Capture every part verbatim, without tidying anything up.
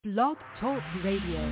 Blog Talk Radio.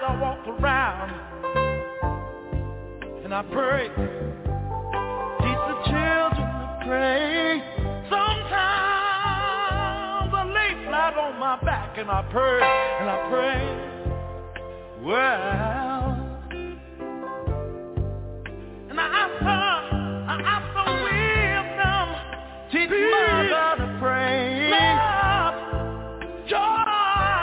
I walk around and I pray. Teach the children to pray. Sometimes I lay flat on my back and I pray and I pray. Well, and I ask her, I ask her wisdom. Teach mother to pray. Love, joy,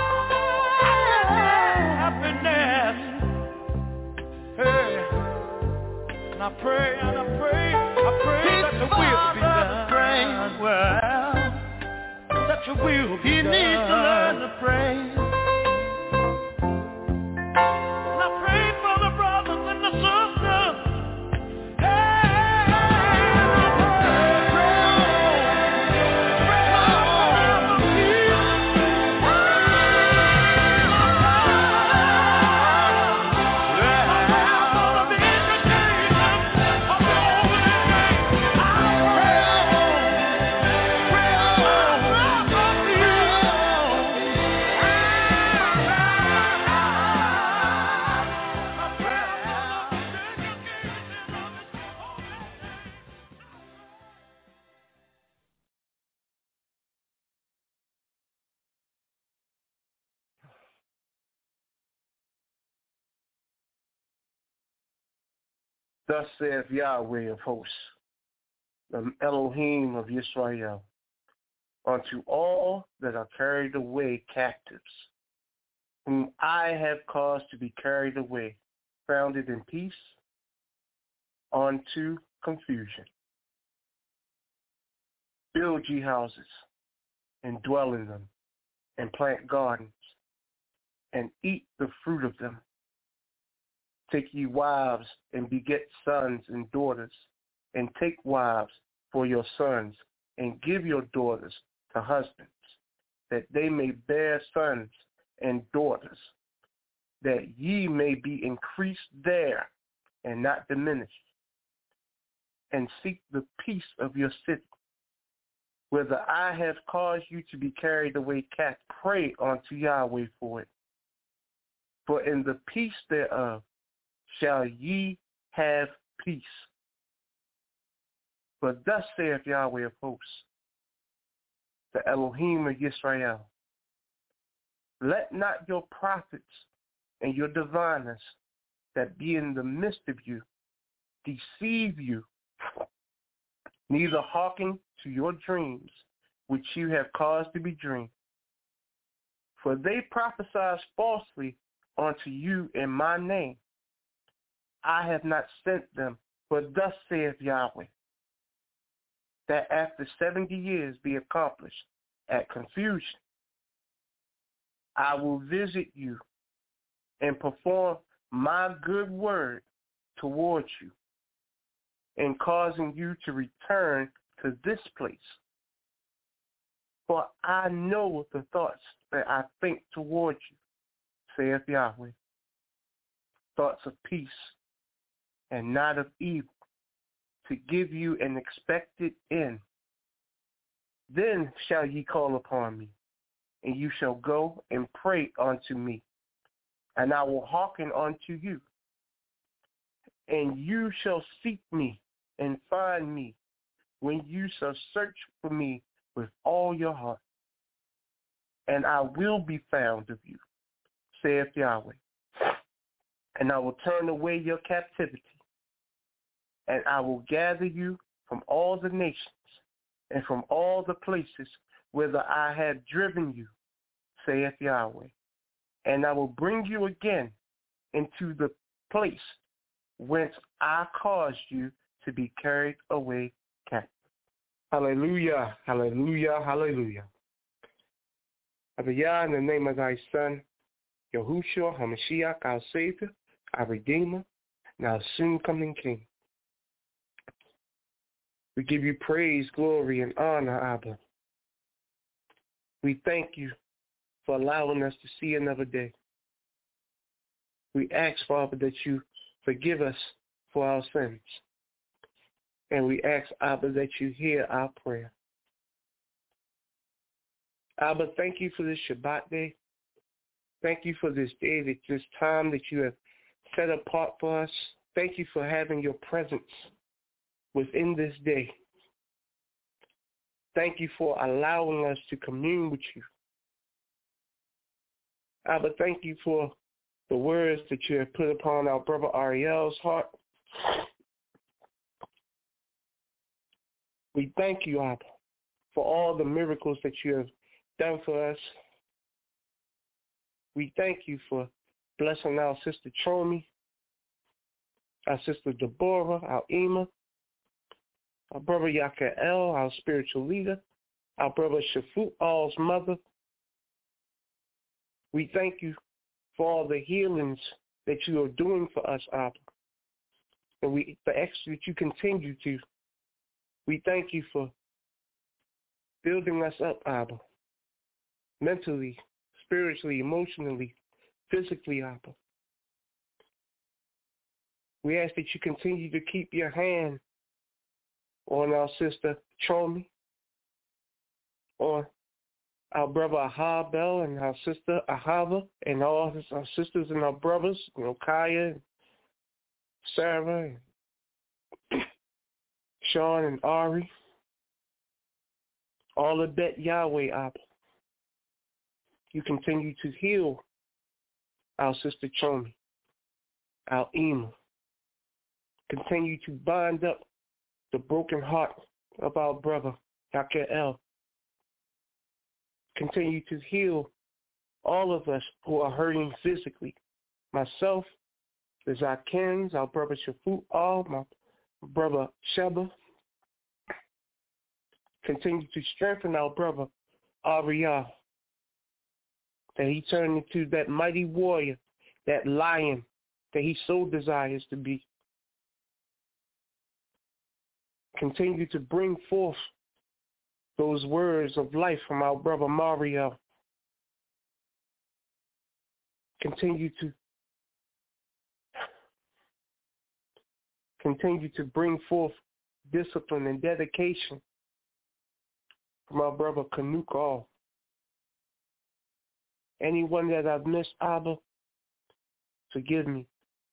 happiness. Hey, and I pray and I pray, I pray that your will be done. Pray. Well, that your will be done. He needs to learn to pray. And I pray for the brothers and the sisters. Thus saith Yahweh of hosts, the Elohim of Israel, unto all that are carried away captives, whom I have caused to be carried away, founded in peace, unto confusion. Build ye houses, and dwell in them, and plant gardens, and eat the fruit of them. Take ye wives, and beget sons and daughters, and take wives for your sons, and give your daughters to husbands, that they may bear sons and daughters, that ye may be increased there, and not diminished. And seek the peace of your city, whether I have caused you to be carried away captive. Pray unto Yahweh for it. For in the peace thereof shall ye have peace. For thus saith Yahweh of hosts, the Elohim of Israel, let not your prophets and your diviners that be in the midst of you deceive you, neither hearken to your dreams, which you have caused to be dreamed. For they prophesy falsely unto you in my name. I have not sent them, but thus saith Yahweh, that after seventy years be accomplished at confusion, I will visit you and perform my good word towards you, in causing you to return to this place. For I know the thoughts that I think towards you, saith Yahweh, thoughts of peace and not of evil, to give you an expected end. Then shall ye call upon me, and you shall go and pray unto me, and I will hearken unto you. And you shall seek me and find me, when you shall search for me with all your heart. And I will be found of you, saith Yahweh. And I will turn away your captivity, and I will gather you from all the nations and from all the places whither I have driven you, saith Yahweh. And I will bring you again into the place whence I caused you to be carried away captive. Hallelujah, hallelujah, hallelujah. Abiyah, in the name of thy Son, Yahushua HaMashiach, our Savior, our Redeemer, and our soon-coming King. We give you praise, glory, and honor, Abba. We thank you for allowing us to see another day. We ask, Father, that you forgive us for our sins. And we ask, Abba, that you hear our prayer. Abba, thank you for this Shabbat day. Thank you for this day, that this time that you have set apart for us. Thank you for having your presence within this day. Thank you for allowing us to commune with you. Abba, thank you for the words that you have put upon our brother Ariel's heart. We thank you, Abba, for all the miracles that you have done for us. We thank you for blessing our sister Chomi, our sister Deborah, our Ema, our brother Yakael, our spiritual leader, our brother Shafut, all's mother. We thank you for all the healings that you are doing for us, Abba, and we the extra that you continue to. We thank you for building us up, Abba, mentally, spiritually, emotionally, physically, Abba. We ask that you continue to keep your hand on our sister Chomi, on our brother Ahabel and our sister Ahava, and all our sisters and our brothers, you know, Kaya, and Sarah, and Sean and Ari, all of that, Yahweh, Abba. You continue to heal our sister Chomi, our Ema. Continue to bind up the broken heart of our brother, Yakael. Continue to heal all of us who are hurting physically. Myself, the Zakins, our brother Shafut, all my brother Sheba. Continue to strengthen our brother Ariel, that he turned into that mighty warrior, that lion that he so desires to be. Continue to bring forth those words of life from our brother Mario. Continue to continue to bring forth discipline and dedication from our brother Kanukal. Anyone that I've missed, Abba, forgive me.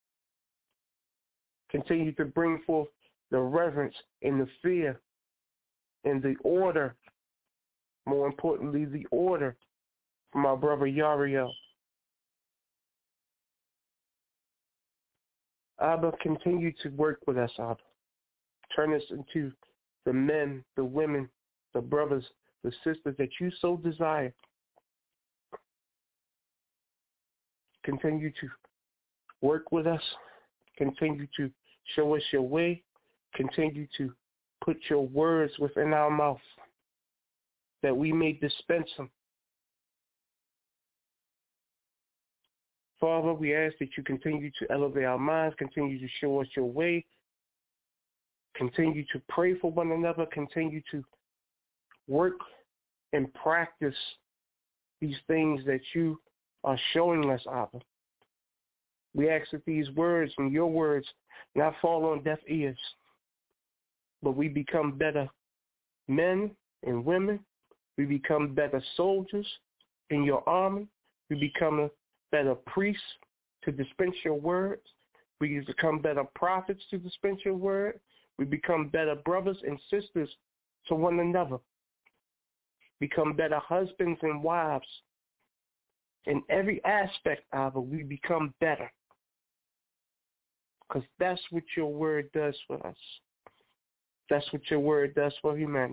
Continue to bring forth the reverence and the fear and the order, more importantly, the order from our brother Yariel. Abba, continue to work with us, Abba. Turn us into the men, the women, the brothers, the sisters that you so desire. Continue to work with us. Continue to show us your way. Continue to put your words within our mouth that we may dispense them. Father, we ask that you continue to elevate our minds, continue to show us your way, continue to pray for one another, continue to work and practice these things that you are showing us, Abba. We ask that these words and your words not fall on deaf ears, but we become better men and women. We become better soldiers in your army. We become a better priests to dispense your words. We become better prophets to dispense your word. We become better brothers and sisters to one another. Become better husbands and wives. In every aspect of it, we become better. Because that's what your word does for us. That's what your word does for humanity.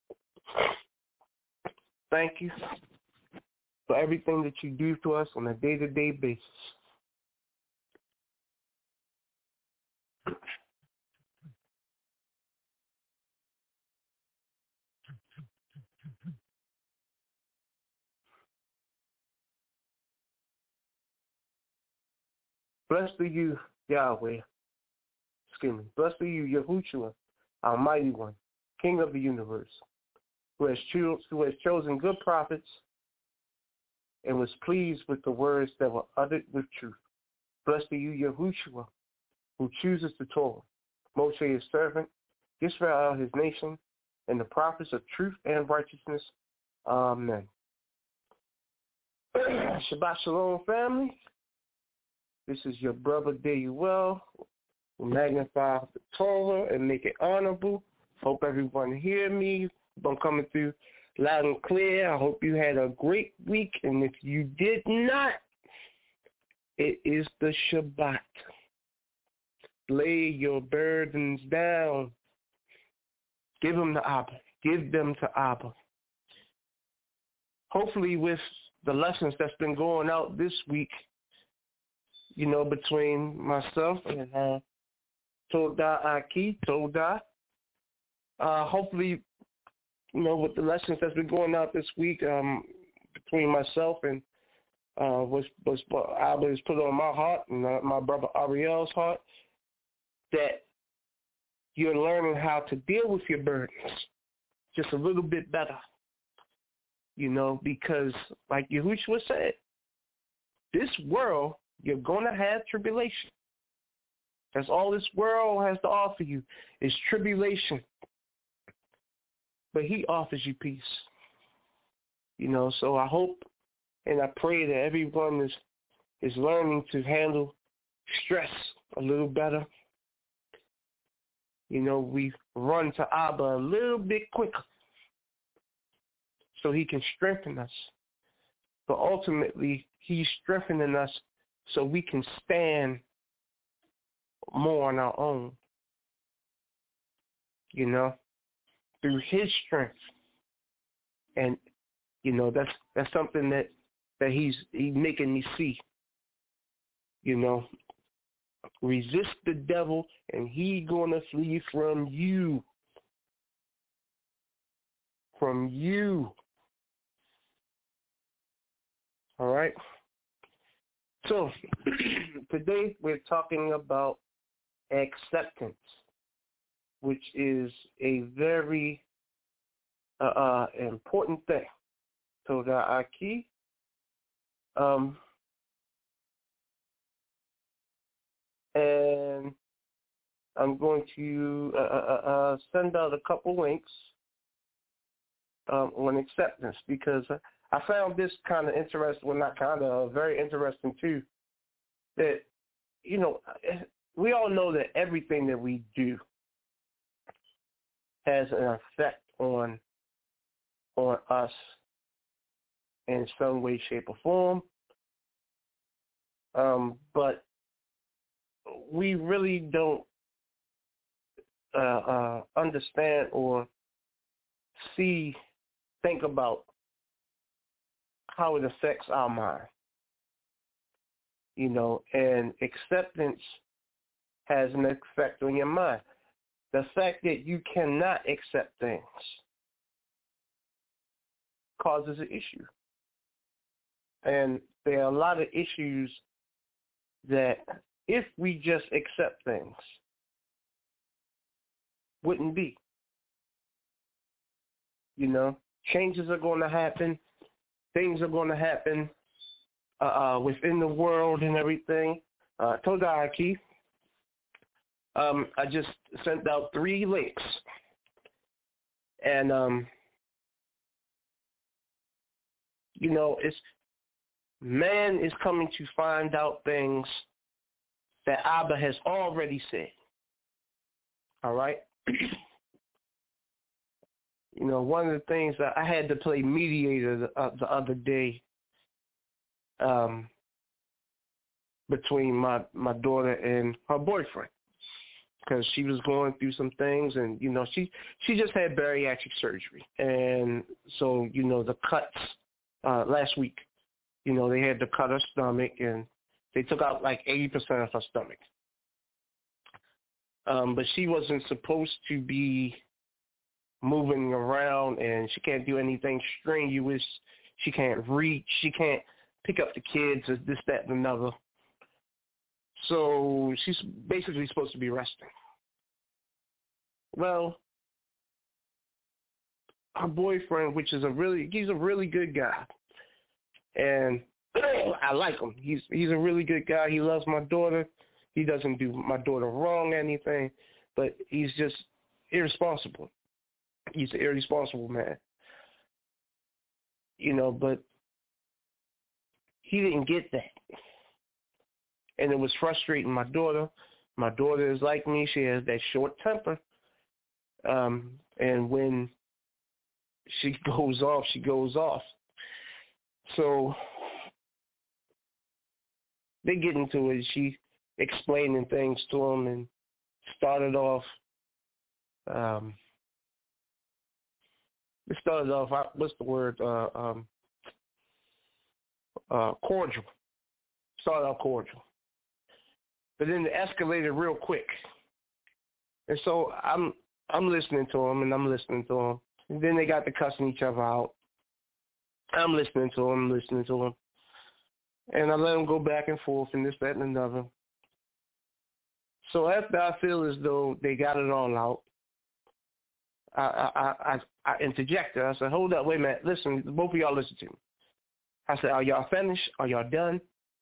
Thank you for everything that you do to us on a day-to-day basis. Blessed are you, Yahweh. Excuse me. Blessed are you, Yahushua, our mighty one, King of the universe, who has, cho- who has chosen good prophets and was pleased with the words that were uttered with truth. Blessed are you, Yahushua, who chooses the Torah, Moshe his servant, Israel his nation, and the prophets of truth and righteousness. Amen. Shabbat Shalom, family. This is your brother, Dayuel. We magnify the Torah and make it honorable. Hope everyone hear me. I'm coming through loud and clear. I hope you had a great week. And if you did not, it is the Shabbat. Lay your burdens down. Give them to Abba. Give them to Abba. Hopefully with the lessons that's been going out this week, you know, between myself and uh, Toda Aki, Toda, uh, hopefully, you know, with the lessons that's been going out this week um, between myself and uh, was was Abba has put on my heart and uh, my brother Ariel's heart, that you're learning how to deal with your burdens just a little bit better. You know, because like Yahushua said, this world, you're going to have tribulation. That's all this world has to offer you is tribulation. But he offers you peace. You know, so I hope and I pray that everyone is, is learning to handle stress a little better. You know, we run to Abba a little bit quicker so he can strengthen us. But ultimately, he's strengthening us so we can stand more on our own, you know, through his strength. And, you know, that's that's something that, that he's, he's making me see, you know. Resist the devil, and he going to flee from you. From you. All right? So, today we're talking about acceptance, which is a very uh, uh, important thing. Toda Aki. Um, and I'm going to uh, uh, uh, send out a couple links um, on acceptance, because I found this kind of interesting, well, not kind of, very interesting too, that, you know, we all know that everything that we do has an effect on on us in some way, shape, or form. Um, but we really don't uh, uh, understand or see, think about how it affects our mind. You know, and acceptance has an effect on your mind. The fact that you cannot accept things causes an issue. And there are a lot of issues that if we just accept things, wouldn't be. You know, changes are going to happen. Things are going to happen uh, within the world and everything. Uh, Toda Aki, um, I just sent out three links. And, um, you know, it's man is coming to find out things that Abba has already said. All right? You know, one of the things that I had to play mediator the, uh, the other day um, between my, my daughter and her boyfriend, because she was going through some things, and, you know, she, she just had bariatric surgery. And so, you know, the cuts uh, last week, you know, they had to cut her stomach, and they took out like eighty percent of her stomach. Um, but she wasn't supposed to be moving around, and she can't do anything strenuous. She can't reach. She can't pick up the kids, or this, that, and another. So she's basically supposed to be resting. Well, her boyfriend, which is a really, he's a really good guy. And I like him. He's he's a really good guy. He loves my daughter. He doesn't do my daughter wrong or anything, but he's just irresponsible. He's an irresponsible man. You know, but he didn't get that. And it was frustrating my daughter. My daughter is like me. She has that short temper. Um, and when she goes off, she goes off. So they get into it. She explaining things to him and started off, um, it started off, what's the word, uh, um, uh, cordial. Started off cordial. But then it escalated real quick. And so I'm I'm listening to him, and I'm listening to him. And then they got to cussing each other out. I'm listening to him, listening to him. And I let them go back and forth and this, that, and another. So after I feel as though they got it all out, I I, I, I interjected. I said, hold up, wait a minute. Listen, both of y'all listen to me. I said, are y'all finished? Are y'all done?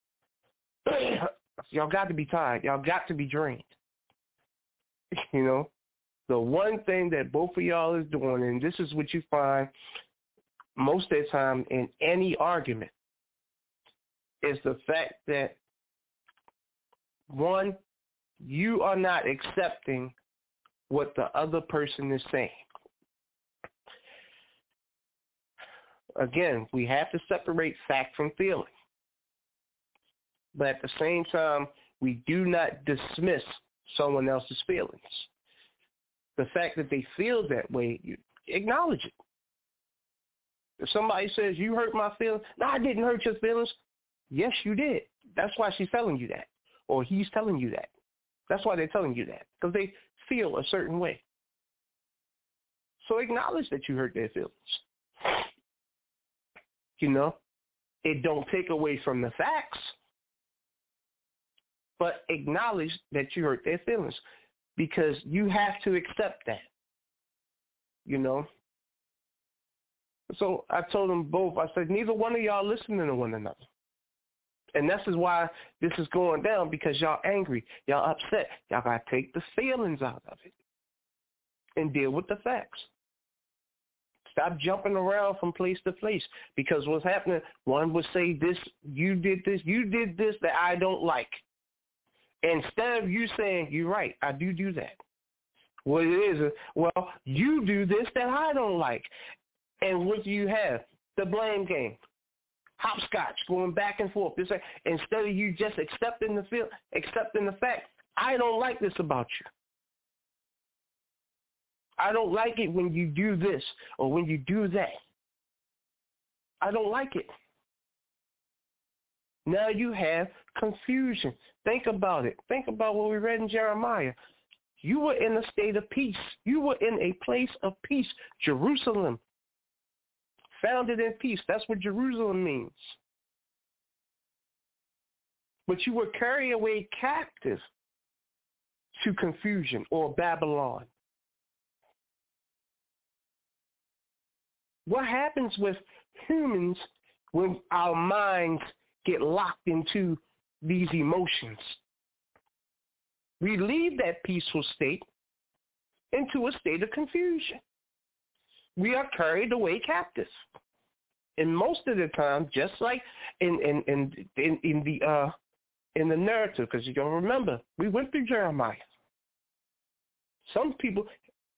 Y'all got to be tired. Y'all got to be drained. You know? The one thing that both of y'all is doing, and this is what you find most of the time in any argument, is the fact that, one, you are not accepting what the other person is saying. Again, we have to separate fact from feeling. But at the same time, we do not dismiss someone else's feelings. The fact that they feel that way, you acknowledge it. If somebody says, you hurt my feelings, no, I didn't hurt your feelings. Yes, you did. That's why she's telling you that. Or he's telling you that. That's why they're telling you that. Because they feel a certain way. So acknowledge that you hurt their feelings. You know, it don't take away from the facts, but acknowledge that you hurt their feelings, because you have to accept that, you know. So I told them both, I said, neither one of y'all listening to one another. And this is why this is going down, because y'all angry, y'all upset. Y'all got to take the feelings out of it and deal with the facts. Stop jumping around from place to place, because what's happening, one would say this, you did this, you did this that I don't like. Instead of you saying, you're right, I do do that. What it is, well, you do this that I don't like. And what do you have? The blame game. Hopscotch, going back and forth. This, instead of you just accepting the feel, accepting the fact, I don't like this about you. I don't like it when you do this or when you do that. I don't like it. Now you have confusion. Think about it. Think about what we read in Jeremiah. You were in a state of peace. You were in a place of peace. Jerusalem, founded in peace. That's what Jerusalem means. But you were carried away captive to confusion or Babylon. What happens with humans when our minds get locked into these emotions? We leave that peaceful state into a state of confusion. We are carried away captive. And most of the time, just like in in in in, in the uh, in the narrative, because you gotta remember, we went through Jeremiah. Some people.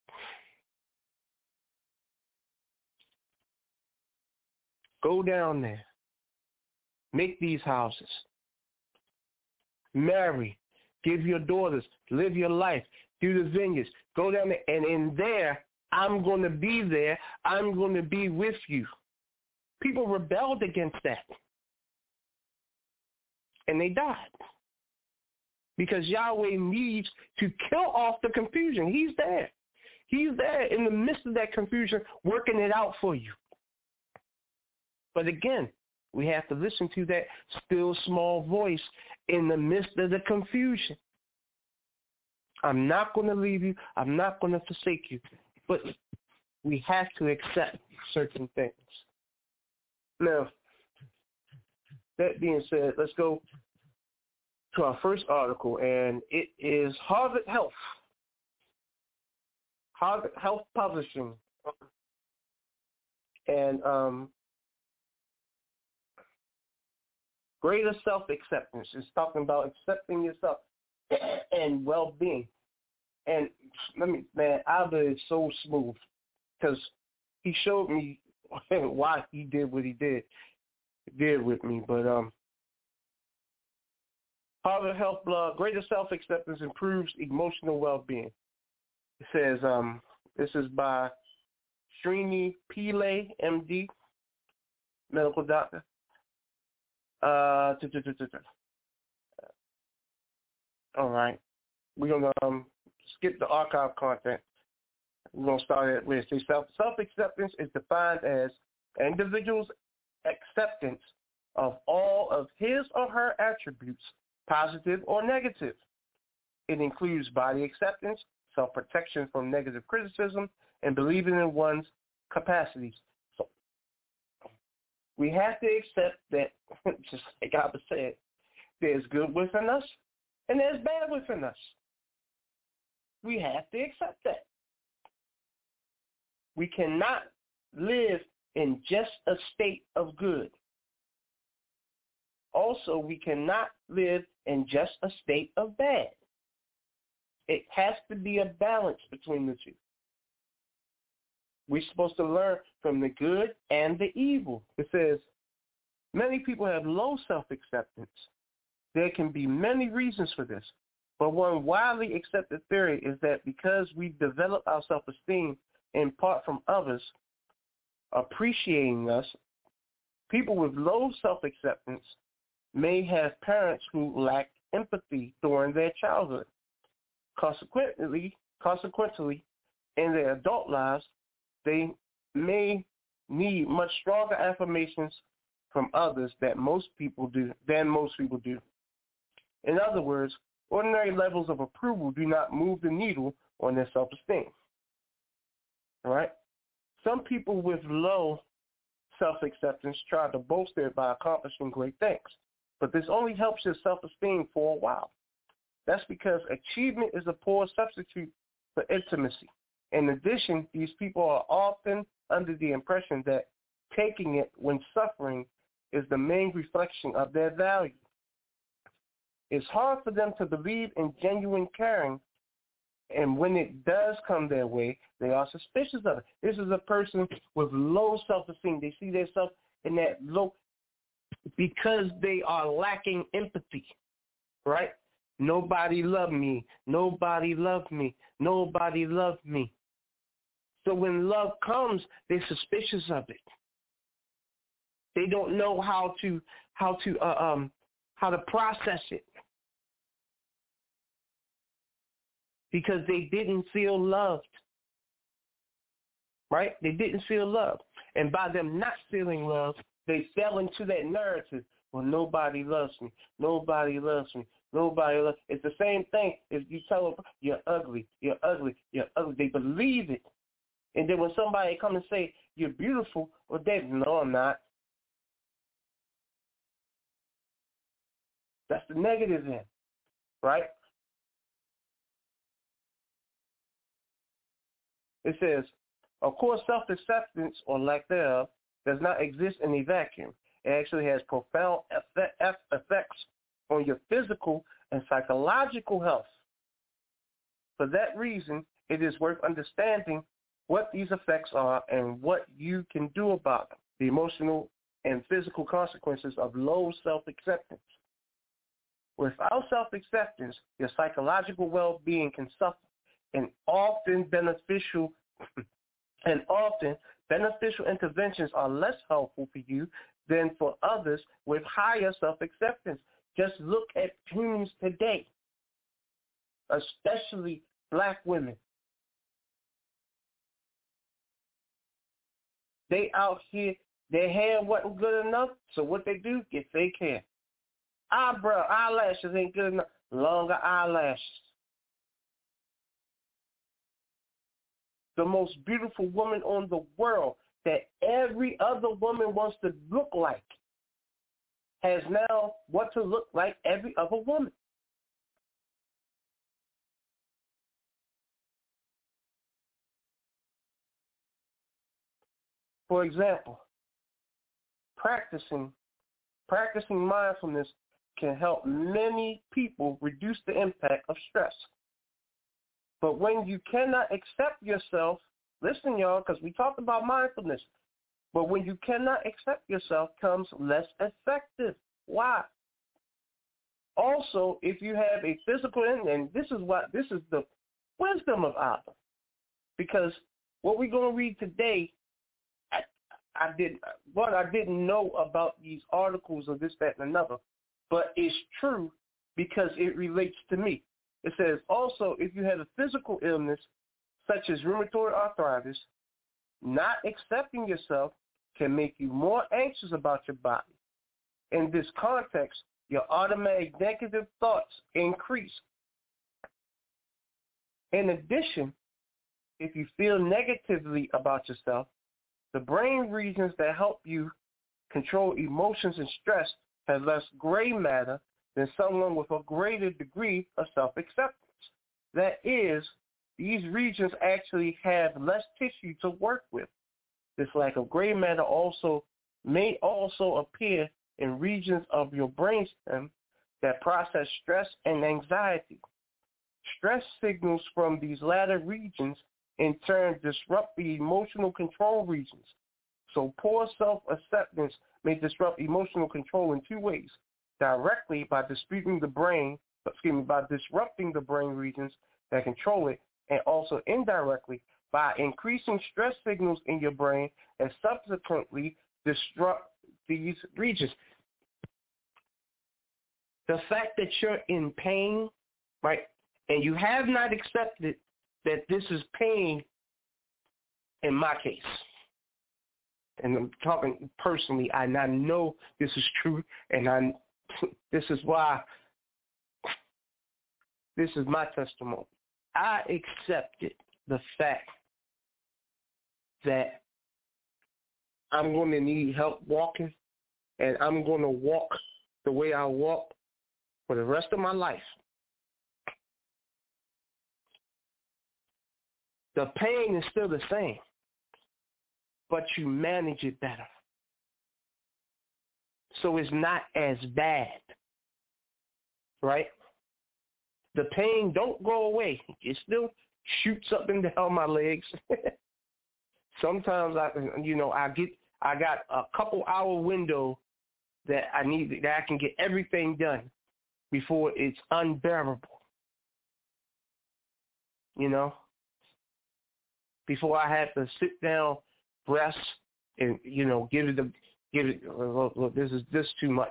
Go down there. Make these houses. Marry. Give your daughters. Live your life. Do the vineyards. Go down there. And in there, I'm going to be there. I'm going to be with you. People rebelled against that. And they died. Because Yahweh needs to kill off the confusion. He's there. He's there in the midst of that confusion, working it out for you. But again, we have to listen to that still small voice in the midst of the confusion. I'm not going to leave you. I'm not going to forsake you. But we have to accept certain things. Now, that being said, let's go to our first article, and it is Harvard Health. Harvard Health Publishing. And um, Greater self-acceptance. It's talking about accepting yourself and well-being. And let me, man, Alba is so smooth because he showed me why he did what he did, did with me. But um, Harvard Health blog, greater self-acceptance improves emotional well-being. It says, um, this is by Srini Pillai, M D, medical doctor. Uh, all right. We're going to um, skip the archive content. We're going to start at where it says self, self-acceptance is defined as an individual's acceptance of all of his or her attributes, positive or negative. It includes body acceptance, self-protection from negative criticism, and believing in one's capacities. So we have to accept that, just like Abba said, there's good within us and there's bad within us. We have to accept that. We cannot live in just a state of good. Also, we cannot live in just a state of bad. It has to be a balance between the two. We're supposed to learn from the good and the evil. It says, many people have low self-acceptance. There can be many reasons for this, but one widely accepted theory is that because we develop our self-esteem in part from others appreciating us, people with low self-acceptance may have parents who lack empathy during their childhood. Consequently, consequently, in their adult lives, they may need much stronger affirmations from others that most people do than most people do. In other words, ordinary levels of approval do not move the needle on their self-esteem. All right? Some people with low self-acceptance try to bolster it by accomplishing great things, but this only helps your self-esteem for a while. That's because achievement is a poor substitute for intimacy. In addition, these people are often under the impression that taking it when suffering is the main reflection of their value. It's hard for them to believe in genuine caring, and when it does come their way, they are suspicious of it. This is a person with low self-esteem. They see themselves in that low because they are lacking empathy, right? Nobody loved me. Nobody loved me. Nobody loved me. So when love comes, they're suspicious of it. They don't know how to how to uh, um how to process it because they didn't feel loved. Right? They didn't feel loved, and by them not feeling love, they fell into that narrative. Well, nobody loves me. Nobody loves me. Nobody loves. It's the same thing if you tell them you're ugly, you're ugly, you're ugly. They believe it. And then when somebody come and say, you're beautiful, well, they, no, I'm not. That's the negative end, right? It says, of course, self-acceptance or lack thereof does not exist in a vacuum. It actually has profound effects on your physical and psychological health. For that reason, it is worth understanding what these effects are and what you can do about them, the emotional and physical consequences of low self-acceptance. Without self-acceptance, your psychological well-being can suffer, and often beneficial and often beneficial interventions are less helpful for you than for others with higher self-acceptance. Just look at humans today, especially black women. They out here, their hair wasn't good enough, so what they do, get fake hair. Eyebrow, eyelashes ain't good enough, longer eyelashes. The most beautiful woman on the world that every other woman wants to look like has now what to look like every other woman. For example, practicing Practicing mindfulness can help many people reduce the impact of stress. But when you cannot accept yourself, listen, y'all, because we talked about mindfulness, but when you cannot accept yourself comes less effective. Why? Also, if you have a physical, and this is what this is the wisdom of Abba, because what we're going to read today, I, I did what I didn't know about these articles or this, that, and another, but it's true because it relates to me. It says also if you have a physical illness such as rheumatoid arthritis, not accepting yourself can make you more anxious about your body. In this context, your automatic negative thoughts increase. In addition, if you feel negatively about yourself, the brain regions that help you control emotions and stress have less gray matter than someone with a greater degree of self-acceptance. That is, these regions actually have less tissue to work with. This lack of gray matter also may also appear in regions of your brainstem that process stress and anxiety. Stress signals from these latter regions in turn disrupt the emotional control regions. So poor self-acceptance may disrupt emotional control in two ways: directly by disputing the brain, excuse me, by disrupting the brain regions that control it, and also indirectly by increasing stress signals in your brain and subsequently disrupt these regions. The fact that you're in pain, right, and you have not accepted that this is pain in my case, and I'm talking personally, and I know this is true, and I this is why this is my testimony. I accepted the fact that I'm going to need help walking, and I'm going to walk the way I walk for the rest of my life. The pain is still the same, but you manage it better. So it's not as bad, right? The pain don't go away. It still shoots up and down my legs. Sometimes I, you know, I get, I got a couple hour window that I need, that I can get everything done before it's unbearable. You know, before I have to sit down, rest, and you know, give it the, give it. Look, look, this is this too much.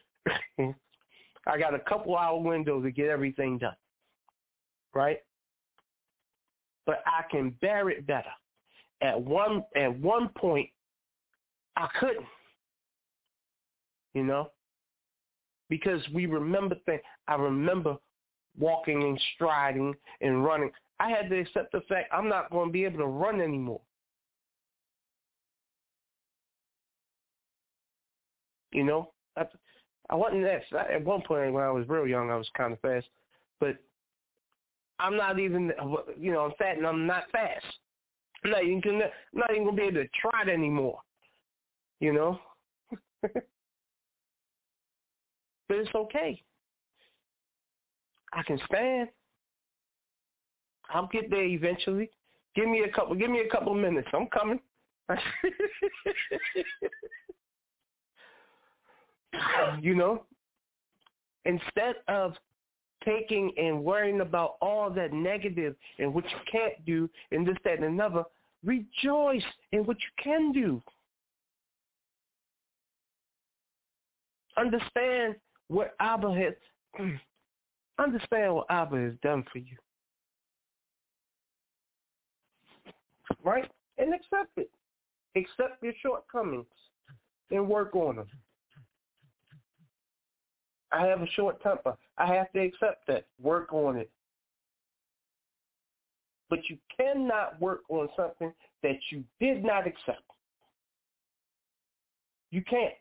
I got a couple hour window to get everything done, right? But I can bear it better. At one at one point, I couldn't, you know, because we remember things. I remember walking and striding and running. I had to accept the fact I'm not going to be able to run anymore. You know, I, I wasn't that. At one point when I was real young, I was kind of fast, but I'm not even, you know, I'm fat and I'm not fast. I'm not even, I'm not even going to be able to trot anymore, you know. But it's okay. I can stand. I'll get there eventually. Give me a couple. Give me a couple minutes. I'm coming. You know, instead of taking and worrying about all that negative and what you can't do and this, that, and another, rejoice in what you can do. Understand what Abba has. Understand what Abba has done for you. Right? And accept it. Accept your shortcomings and work on them. I have a short temper. I have to accept that. Work on it. But you cannot work on something that you did not accept. You can't.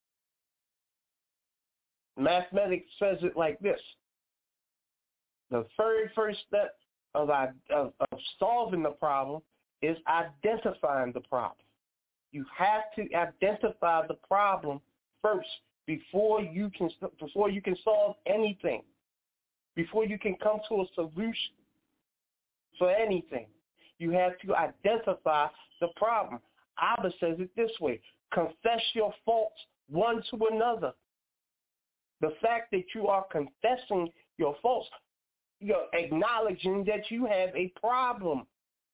Mathematics says it like this. The very first step of, of, of solving the problem is identifying the problem. You have to identify the problem first before you can before you can solve anything, before you can come to a solution for anything. You have to identify the problem. Abba says it this way: confess your faults one to another. The fact that you are confessing your faults, you're acknowledging that you have a problem.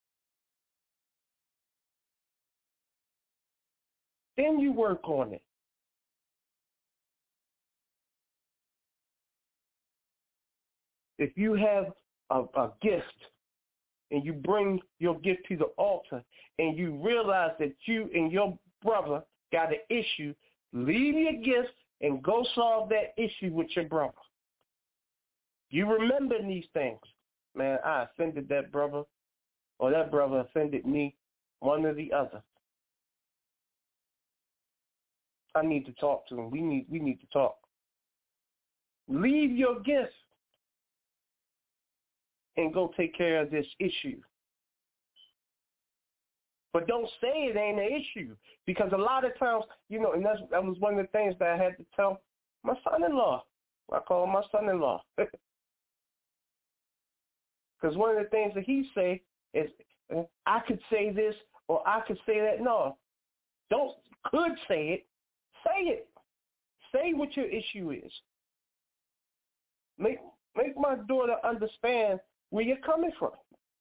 Then you work on it. If you have a, a gift and you bring your gift to the altar and you realize that you and your brother got an issue, leave your gift and go solve that issue with your brother. You remember these things. Man, I offended that brother, or that brother offended me, one or the other. I need to talk to him. We need we need to talk. Leave your gift and go take care of this issue. But don't say it ain't an issue, because a lot of times, you know, and that's, that was one of the things that I had to tell my son-in-law. I call him my son-in-law. Because one of the things that he say is, I could say this or I could say that. No, don't could say it. Say it. Say what your issue is. Make make my daughter understand where you're coming from.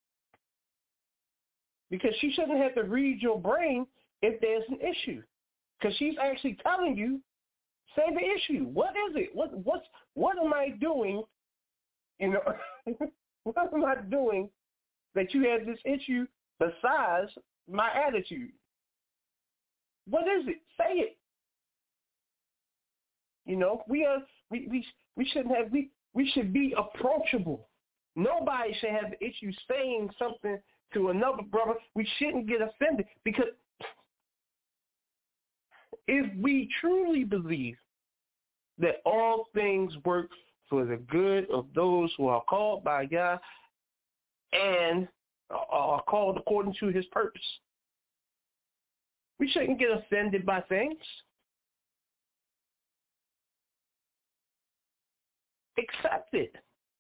Because she shouldn't have to read your brain if there's an issue. Because she's actually telling you, say the issue. What is it? What what's what am I doing? You know, what am I doing that you have this issue besides my attitude? What is it? Say it. You know, we are we we, we shouldn't have we we should be approachable. Nobody should have the issue saying something to another brother. We shouldn't get offended, because if we truly believe that all things work for the good of those who are called by God and are called according to his purpose, we shouldn't get offended by things. Accept it.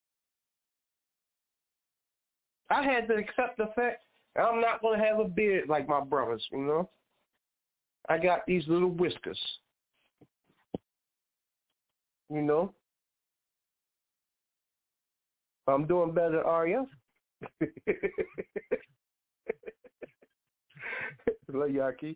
I had to accept the fact I'm not going to have a beard like my brothers, you know. I got these little whiskers, you know. I'm doing better, are you? Love Yaki.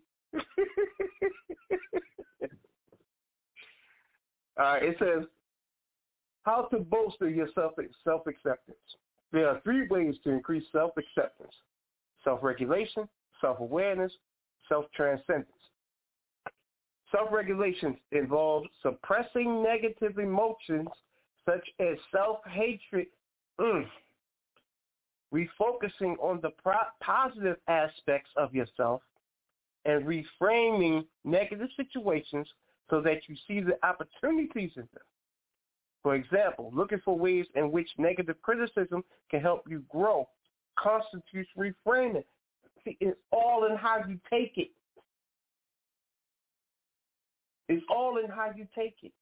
All right, it says, how to bolster your self, self-acceptance. There are three ways to increase self-acceptance: self-regulation, self-awareness, self-transcendence. Self-regulation involves suppressing negative emotions such as self-hatred, mm, refocusing on the pro- positive aspects of yourself, and reframing negative situations so that you see the opportunities in them. For example, looking for ways in which negative criticism can help you grow constitutes reframing. See, it's all in how you take it. It's all in how you take it.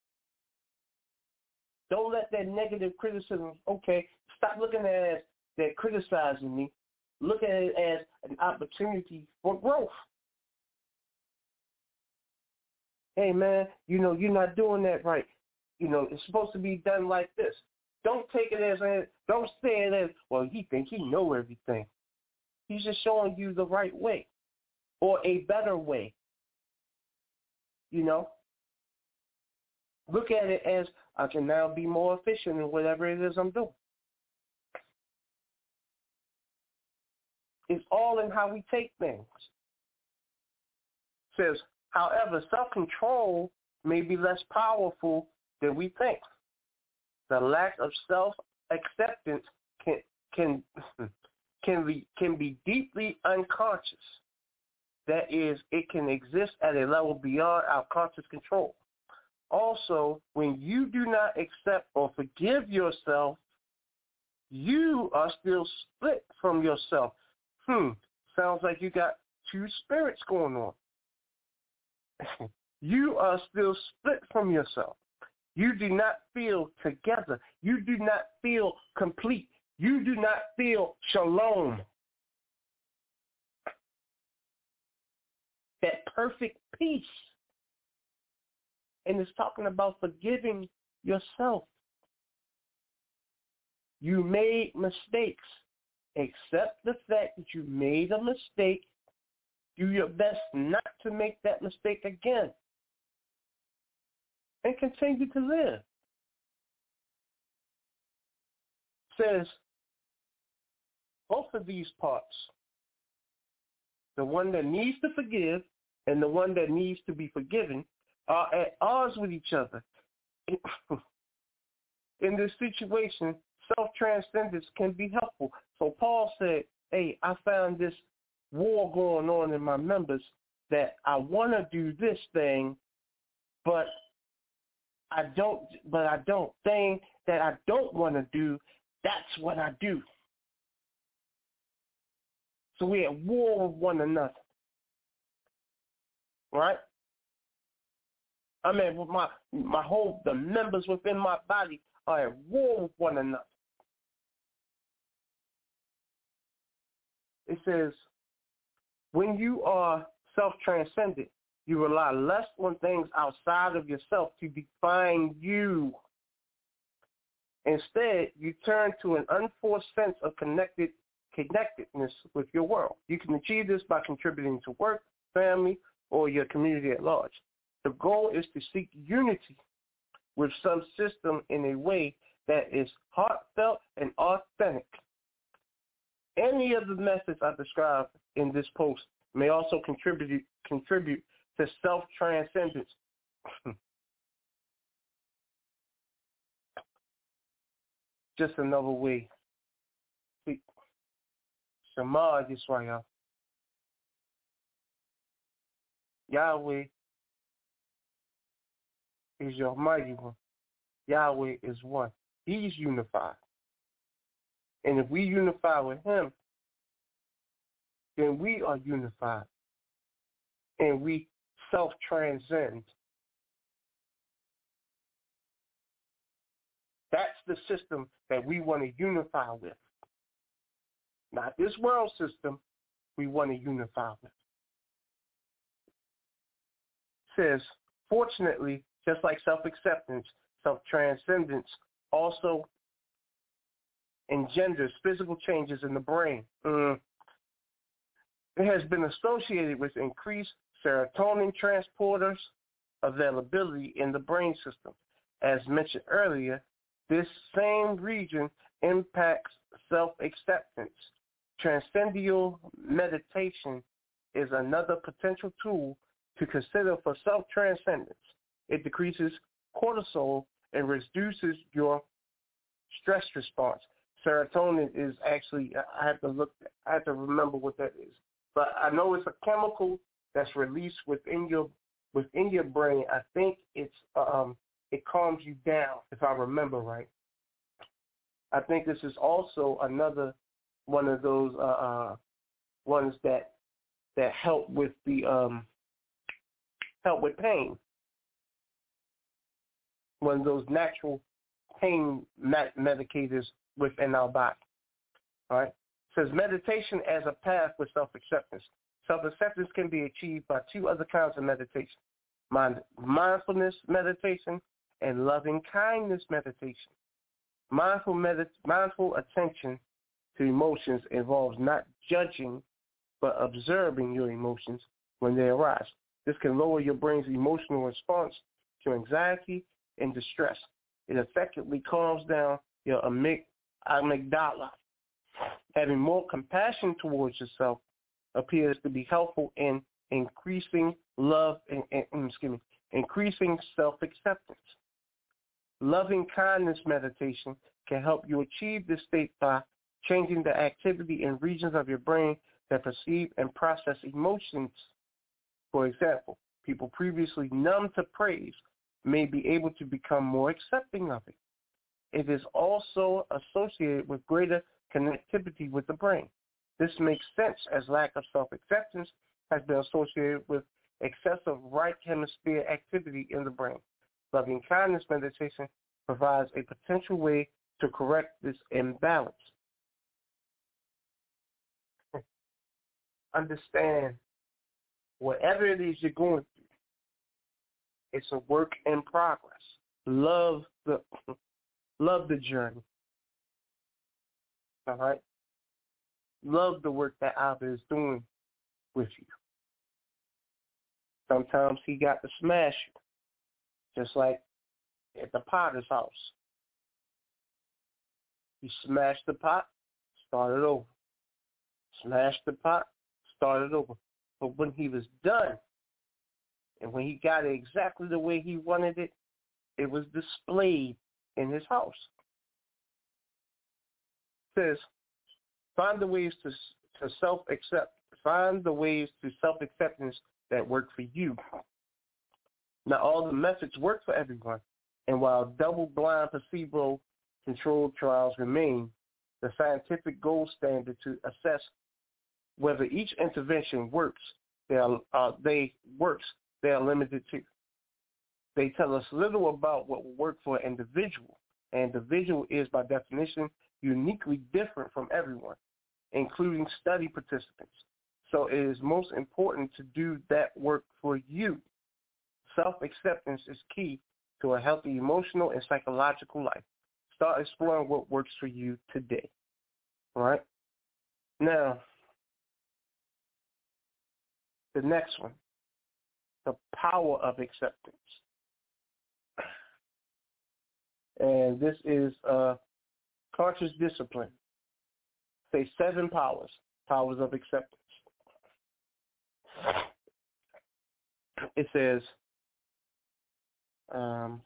Don't let that negative criticism, okay, stop looking at it as they're criticizing me. Look at it as an opportunity for growth. Hey, man, you know, you're not doing that right. You know, it's supposed to be done like this. Don't take it as, a, don't say it as, well, he think he know everything. He's just showing you the right way or a better way. You know, look at it as, I can now be more efficient in whatever it is I'm doing. It's all in how we take things. It says, however, self-control may be less powerful than we think. The lack of self-acceptance can can can be can be deeply unconscious. That is, it can exist at a level beyond our conscious control. Also, when you do not accept or forgive yourself, you are still split from yourself. Hmm, sounds like you got two spirits going on. You are still split from yourself. You do not feel together. You do not feel complete. You do not feel shalom. That perfect peace. And it's talking about forgiving yourself. You made mistakes. Accept the fact that you made a mistake. Do your best not to make that mistake again. And continue to live. Says both of these parts, the one that needs to forgive and the one that needs to be forgiven, are at odds with each other. In this situation, self-transcendence can be helpful. So Paul said, hey, I found this war going on in my members that I want to do this thing, but I don't, but I don't. Thing that I don't want to do, that's what I do. So we're at war with one another. Right? I mean, with my, my whole, the members within my body are at war with one another. It says, when you are self-transcendent, you rely less on things outside of yourself to define you. Instead, you turn to an unforced sense of connected connectedness with your world. You can achieve this by contributing to work, family, or your community at large. The goal is to seek unity with some system in a way that is heartfelt and authentic. Any of the methods I described in this post may also contribute contribute to self-transcendence. Just another way. See, Shema Yisrael. Yahweh is your mighty one. Yahweh is one. He's unified. And if we unify with him, then we are unified. And we self-transcend. That's the system that we want to unify with. Not this world system we want to unify with. It says, fortunately, just like self-acceptance, self-transcendence also engenders physical changes in the brain. Mm. It has been associated with increased serotonin transporters availability in the brain system. As mentioned earlier, this same region impacts self-acceptance. Transcendental meditation is another potential tool to consider for self-transcendence. It decreases cortisol and reduces your stress response. Serotonin is actually, I have to look, I have to remember what that is. But I know it's a chemical that's released within your within your brain. I think it's um it calms you down, if I remember right. I think this is also another one of those uh, uh ones that that help with the um help with pain. One of those natural pain medicators within our body. All right. It says meditation as a path with self-acceptance. Self-acceptance can be achieved by two other kinds of meditation: Mind, mindfulness meditation and loving kindness meditation. Mindful, medit- mindful attention to emotions involves not judging but observing your emotions when they arise. This can lower your brain's emotional response to anxiety and distress. It effectively calms down your amyg- amygdala. Having more compassion towards yourself appears to be helpful in increasing love and, and excuse me, increasing self-acceptance. Loving kindness meditation can help you achieve this state by changing the activity in regions of your brain that perceive and process emotions. For example, people previously numb to praise may be able to become more accepting of it. It is also associated with greater connectivity with the brain. This makes sense as lack of self-acceptance has been associated with excessive right hemisphere activity in the brain. Loving kindness meditation provides a potential way to correct this imbalance. Understand, whatever it is you're going through, it's a work in progress. Love the love the journey. All right? Love the work that Abba is doing with you. Sometimes he got to smash you, just like at the potter's house. He smashed the pot, started over. Smashed the pot, started over. But when he was done, and when he got it exactly the way he wanted it, it was displayed in his house. It says, find the ways to to self-accept. Find the ways to self-acceptance that work for you. Now, all the methods work for everyone, and while double-blind placebo-controlled trials remain the scientific gold standard to assess whether each intervention works, they are, uh, they works, they are limited to. They tell us little about what will work for an individual. An individual is, by definition, uniquely different from everyone, including study participants. So it is most important to do that work for you. Self-acceptance is key to a healthy emotional and psychological life. Start exploring what works for you today. All right? Now, the next one, the power of acceptance. And this is uh, conscious discipline. Say seven powers, powers of acceptance. It says, um,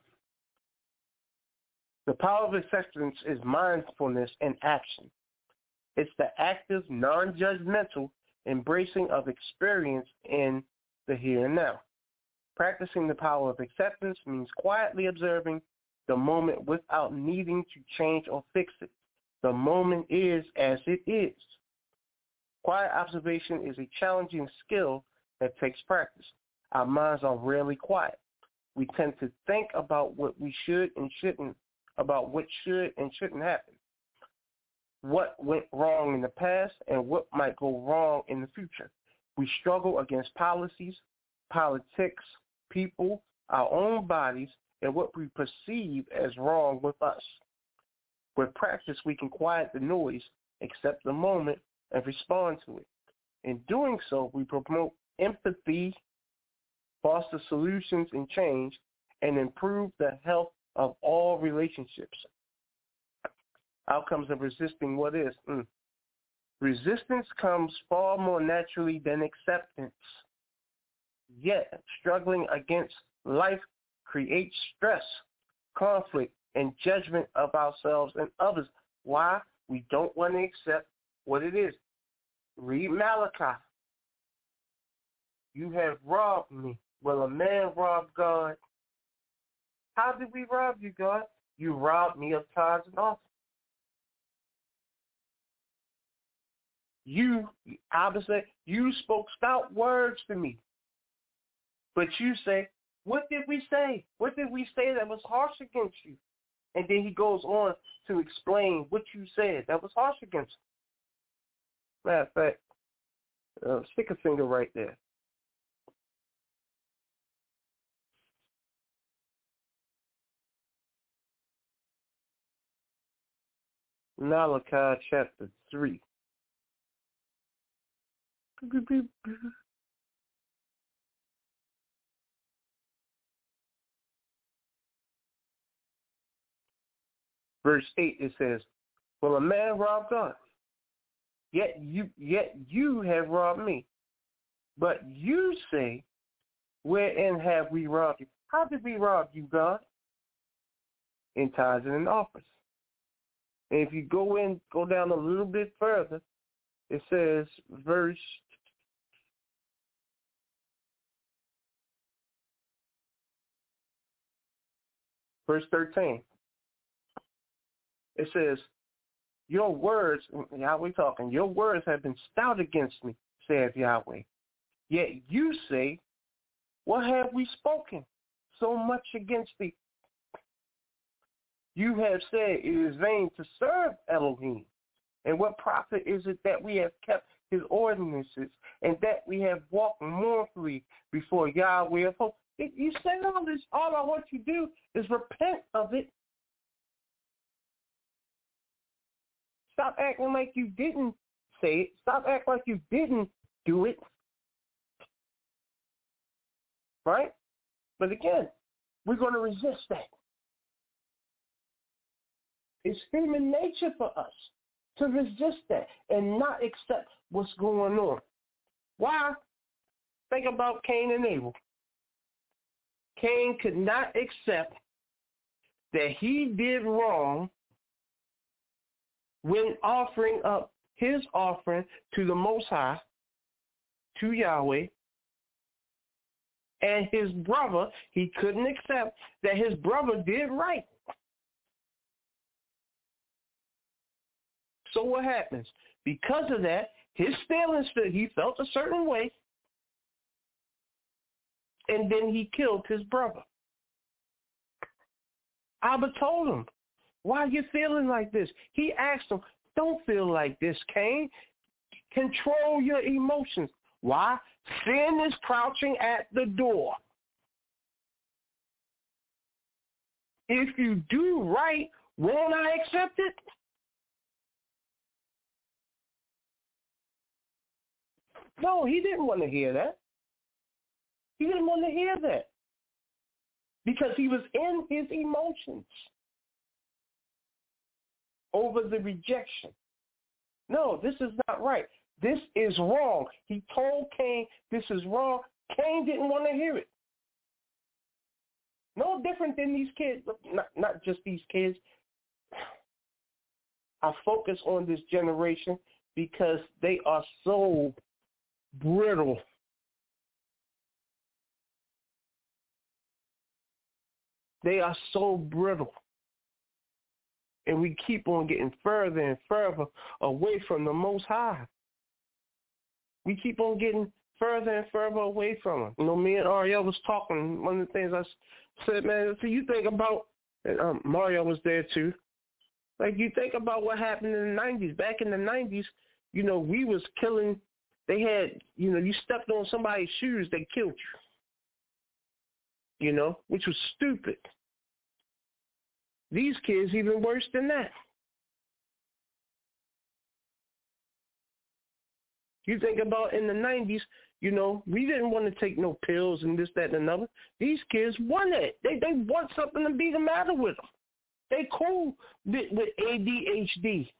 the power of acceptance is mindfulness and action. It's the active, non-judgmental embracing of experience in the here and now. Practicing the power of acceptance means quietly observing the moment without needing to change or fix it. The moment is as it is. Quiet observation is a challenging skill that takes practice. Our minds are rarely quiet. We tend to think about what we should and shouldn't, about what should and shouldn't happen, what went wrong in the past, and what might go wrong in the future. We struggle against policies, politics, people, our own bodies, and what we perceive as wrong with us. With practice, we can quiet the noise, accept the moment, and respond to it. In doing so, we promote empathy, foster solutions and change, and improve the health of all relationships. Outcomes of resisting what is. Mm. Resistance comes far more naturally than acceptance. Yet, struggling against life creates stress, conflict, and judgment of ourselves and others. Why? We don't want to accept what it is. Read Malachi. You have robbed me. Well, a man robbed God. How did we rob you, God? You robbed me of tithes and offerings. You, I would say, you spoke stout words to me. But you say, what did we say? What did we say that was harsh against you? And then he goes on to explain what you said that was harsh against you. Matter of fact, uh, stick a finger right there. Malachi chapter three. Verse eight, it says, well, a man robbed God, yet you yet you have robbed me. But you say, wherein have we robbed you? How did we rob you, God? In tithes and in offerings. And if you go in, go down a little bit further, it says, verse verse thirteen. It says, your words, Yahweh talking, your words have been stout against me, saith Yahweh. Yet you say, What have we spoken so much against thee? You have said it is vain to serve Elohim. And what profit is it that we have kept his ordinances and that we have walked mournfully before Yahweh of hosts? You say all this, all I want you to do is repent of it. Stop acting like you didn't say it. Stop acting like you didn't do it. Right? But again, we're going to resist that. It's human nature for us to resist that and not accept what's going on. Why? Think about Cain and Abel. Cain could not accept that he did wrong when offering up his offering to the Most High, to Yahweh, and his brother, he couldn't accept that his brother did right. So what happens? Because of that, his feelings, he felt a certain way, and then he killed his brother. Abba told him, why are you feeling like this? He asked him, don't feel like this, Cain. Control your emotions. Why? Sin is crouching at the door. If you do right, won't I accept it? No, he didn't want to hear that. He didn't want to hear that because he was in his emotions over the rejection. No, this is not right. This is wrong. He told Cain, this is wrong. Cain didn't want to hear it. No different than these kids, not, not just these kids. I focus on this generation because they are so brittle. They are so brittle. And we keep on getting further and further away from the Most High. We keep on getting further and further away from him. You know, me and Ariel was talking. One of the things I said, man, so you think about, and um, Mario was there too, like you think about what happened in the nineties. Back in the nineties, you know, we was killing, they had, you know, you stepped on somebody's shoes, they killed you, you know, which was stupid. These kids even worse than that. You think about in the nineties, you know, we didn't want to take no pills and this, that, and another. These kids want it. They they want something to be the matter with them. They cool with, with A D H D.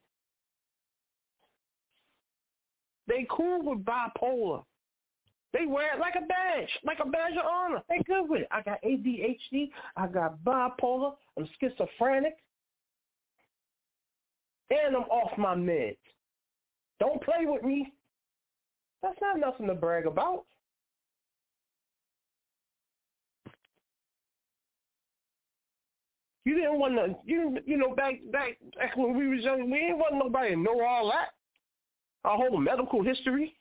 They cool with bipolar. They wear it like a badge, like a badge of honor. They good with it. I got A D H D. I got bipolar. I'm schizophrenic. And I'm off my meds. Don't play with me. That's not nothing to brag about. You didn't want to, you you know, back, back back when we was young, we didn't want nobody to know all that. Our whole medical history.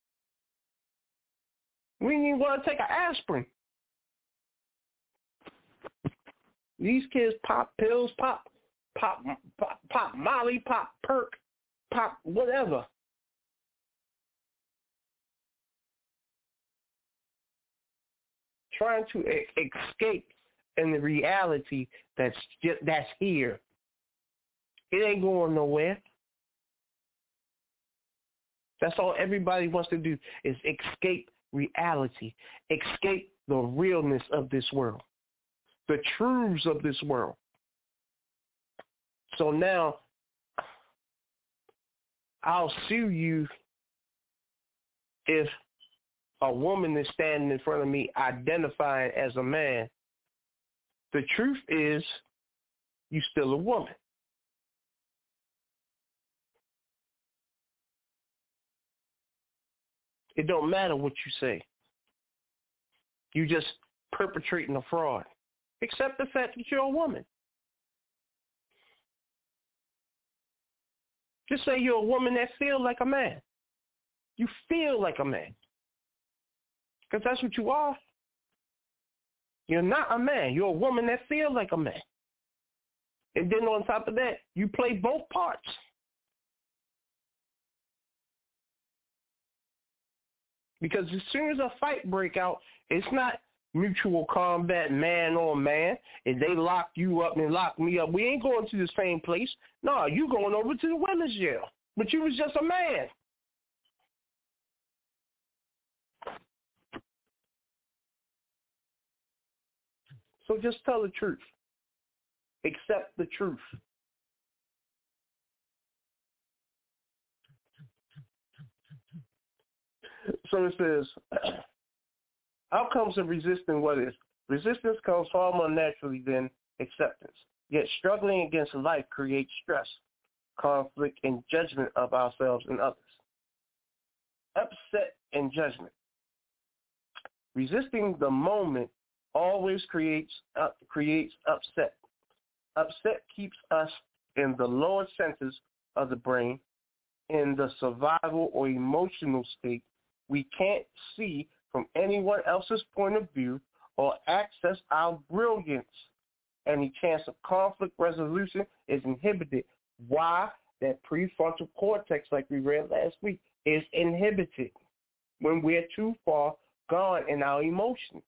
We didn't even want to take an aspirin. These kids pop pills, pop, pop, pop, pop Molly, pop perk, pop whatever. Trying to e- escape in the reality that's just, that's here. It ain't going nowhere. That's all everybody wants to do is escape reality, escape the realness of this world, the truths of this world. So now I'll sue you if a woman is standing in front of me identifying as a man. The truth is, you're still a woman. It don't matter what you say. You just perpetrating a fraud. Accept the fact that you're a woman. Just say you're a woman that feels like a man. You feel like a man. Because that's what you are. You're not a man. You're a woman that feels like a man. And then on top of that, you play both parts. Because as soon as a fight break out, it's not mutual combat, man on man. If they lock you up and lock me up, we ain't going to the same place. No, you going over to the women's jail. But you was just a man. So just tell the truth. Accept the truth. So it says, outcomes of resisting what is? Resistance comes far more naturally than acceptance. Yet struggling against life creates stress, conflict, and judgment of ourselves and others. Upset and judgment. Resisting the moment always creates uh, creates upset. Upset keeps us in the lower centers of the brain, in the survival or emotional state we can't see from anyone else's point of view or access our brilliance. Any chance of conflict resolution is inhibited. Why? That prefrontal cortex, like we read last week, is inhibited when we're too far gone in our emotions.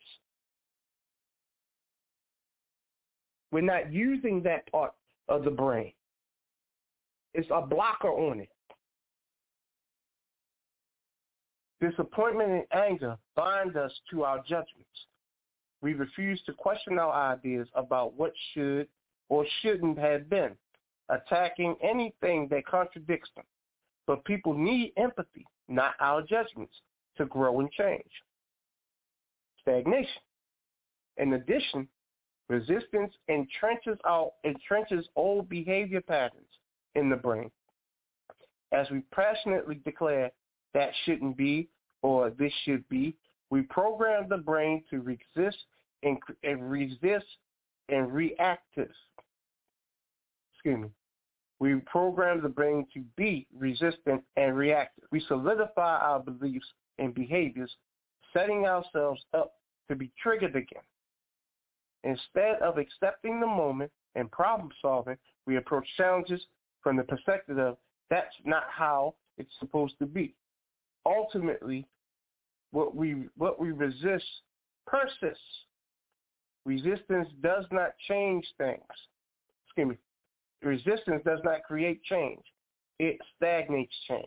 We're not using that part of the brain. It's a blocker on it. Disappointment and anger bind us to our judgments. We refuse to question our ideas about what should or shouldn't have been, attacking anything that contradicts them. But people need empathy, not our judgments, to grow and change. Stagnation. In addition, resistance entrenches, our, entrenches old behavior patterns in the brain. As we passionately declare that shouldn't be or this should be, we program the brain to resist and, and resist and reactive. Excuse me. We program the brain to be resistant and reactive. We solidify our beliefs and behaviors, setting ourselves up to be triggered again. Instead of accepting the moment and problem solving, we approach challenges from the perspective of that's not how it's supposed to be. Ultimately, what we what we resist persists. Resistance does not change things. Excuse me. Resistance does not create change. It stagnates change.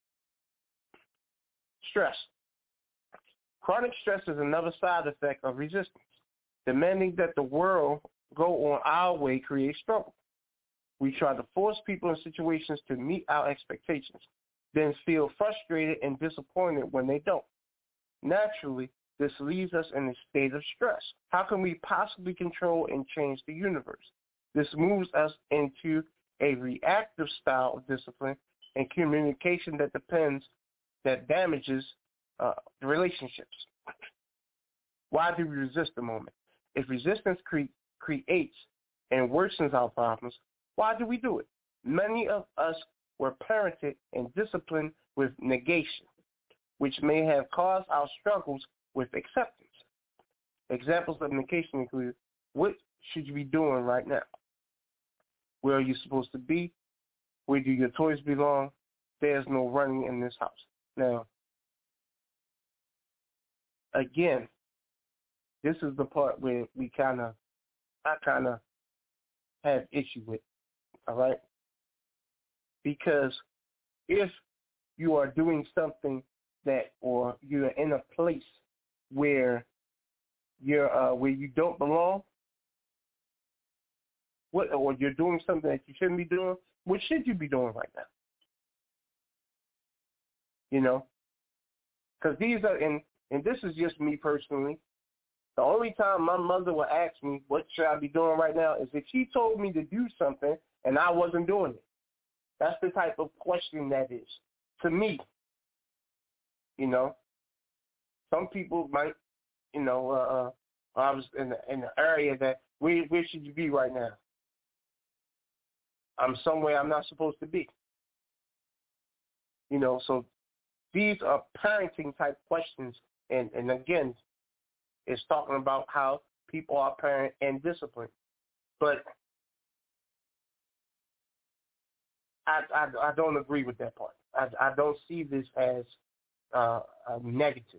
Stress. Chronic stress is another side effect of resistance. Demanding that the world go on our way creates struggle. We try to force people in situations to meet our expectations, then feel frustrated and disappointed when they don't. Naturally, this leaves us in a state of stress. How can we possibly control and change the universe? This moves us into a reactive style of discipline and communication that depends, that damages uh, the relationships. Why do we resist the moment? If resistance cre- creates and worsens our problems, why do we do it? Many of us were parented and disciplined with negation, which may have caused our struggles with acceptance. Examples of negation include, what should you be doing right now? Where are you supposed to be? Where do your toys belong? There's no running in this house. Now, again, this is the part where we kind of, I kind of have issue with, all right? Because if you are doing something that, or you're in a place where you're, uh, where you don't belong, what, or you're doing something that you shouldn't be doing, what should you be doing right now? You know? Because these are, and, and this is just me personally, the only time my mother would ask me, what should I be doing right now, is if she told me to do something and I wasn't doing it. That's the type of question that is, to me. You know? Some people might, you know, uh, I was in the, in the area that, where, where should you be right now? I'm somewhere I'm not supposed to be. You know, so these are parenting type questions. And, and again, it's talking about how people are parent and disciplined. But I, I, I don't agree with that part. I, I don't see this as uh, a negative.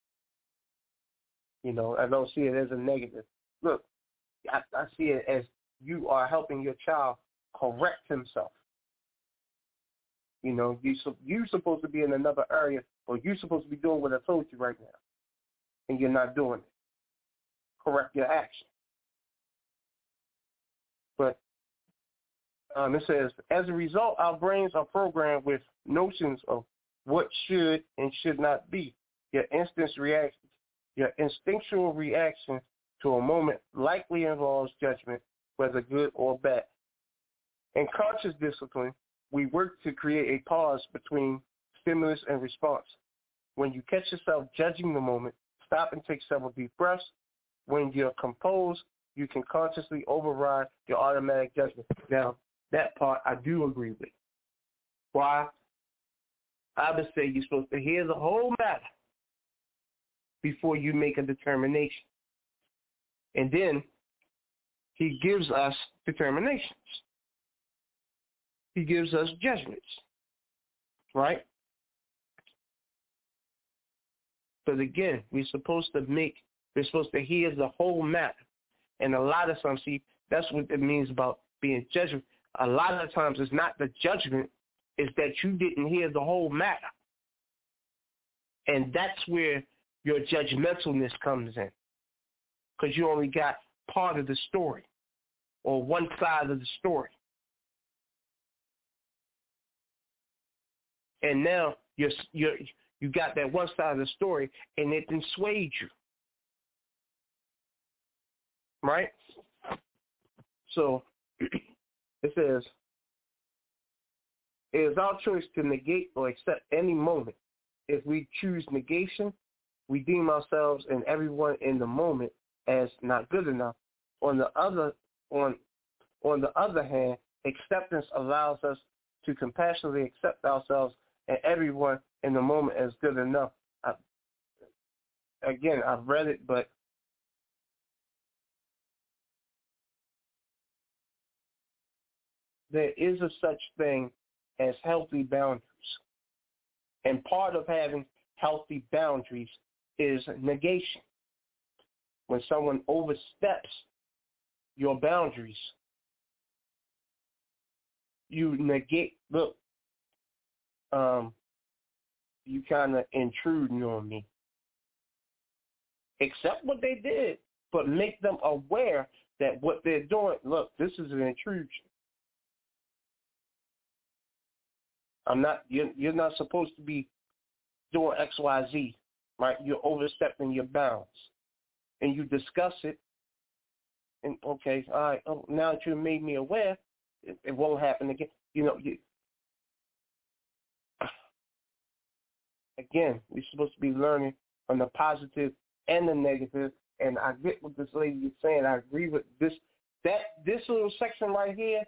You know, I don't see it as a negative. Look, I, I see it as you are helping your child correct himself. You know, you, you're supposed to be in another area, or you're supposed to be doing what I told you right now, and you're not doing it. Correct your action. But um, it says, as a result, our brains are programmed with notions of what should and should not be. Your instant reaction, your instinctual reaction to a moment likely involves judgment, whether good or bad. In conscious discipline, we work to create a pause between stimulus and response. When you catch yourself judging the moment, stop and take several deep breaths. When you're composed, you can consciously override your automatic judgment. Now, that part I do agree with. Why? I would say you're supposed to hear the whole matter before you make a determination. And then he gives us determinations. He gives us judgments, right? But again, we're supposed to make, we're supposed to hear the whole matter. And a lot of times, see, that's what it means about being judged. A lot of times it's not the judgment, it's that you didn't hear the whole matter. And that's where your judgmentalness comes in, because you only got part of the story or one side of the story. And now you're, you're, you got that one side of the story, and it then swayed you. Right? So it says, it is our choice to negate or accept any moment. If we choose negation, we deem ourselves and everyone in the moment as not good enough. On the other, on, on the other hand, acceptance allows us to compassionately accept ourselves and everyone in the moment as good enough. I, again, I've read it, but there is a such thing as healthy boundaries. And part of having healthy boundaries is negation. When someone oversteps your boundaries, you negate, look, um, you kind of intruding on me. Accept what they did, but make them aware that what they're doing, look, this is an intrusion. I'm not, you're, you're not supposed to be doing X, Y, Z, right? You're overstepping your bounds. And you discuss it, and okay, all right, oh, now that you made me aware, it, it won't happen again. You know, you, again, we're supposed to be learning from the positive and the negative, and I get what this lady is saying. I agree with this. That this little section right here,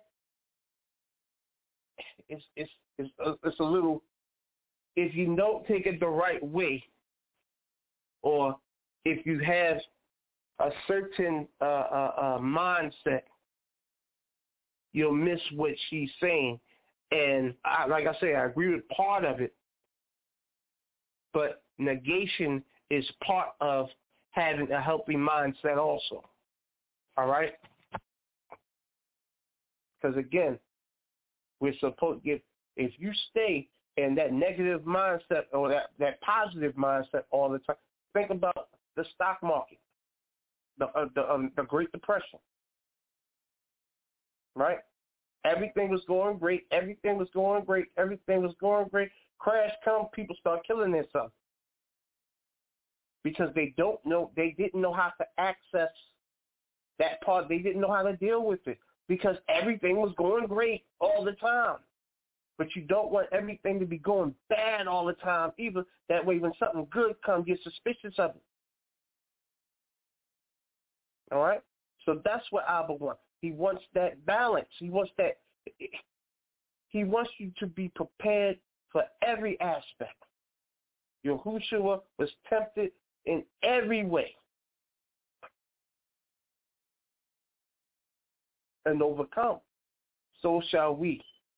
it's it's it's a, it's a little. If you don't take it the right way, or if you have a certain uh, uh, uh, mindset, you'll miss what she's saying. And I, like I say, I agree with part of it, but negation is part of having a healthy mindset also. All right? Because again, we're supposed to get, if you stay in that negative mindset or that, that positive mindset all the time, think about the stock market, the uh, the, um, the Great Depression, right? Everything was going great. Everything was going great. Everything was going great. Crash come, people start killing themselves because they don't know. They didn't know how to access that part. They didn't know how to deal with it because everything was going great all the time. But you don't want everything to be going bad all the time either. That way, when something good comes, you're suspicious of it. All right? So that's what Abba wants. He wants that balance. He wants that. He wants you to be prepared for every aspect. Yahushua was tempted in every way. and overcome, so shall we.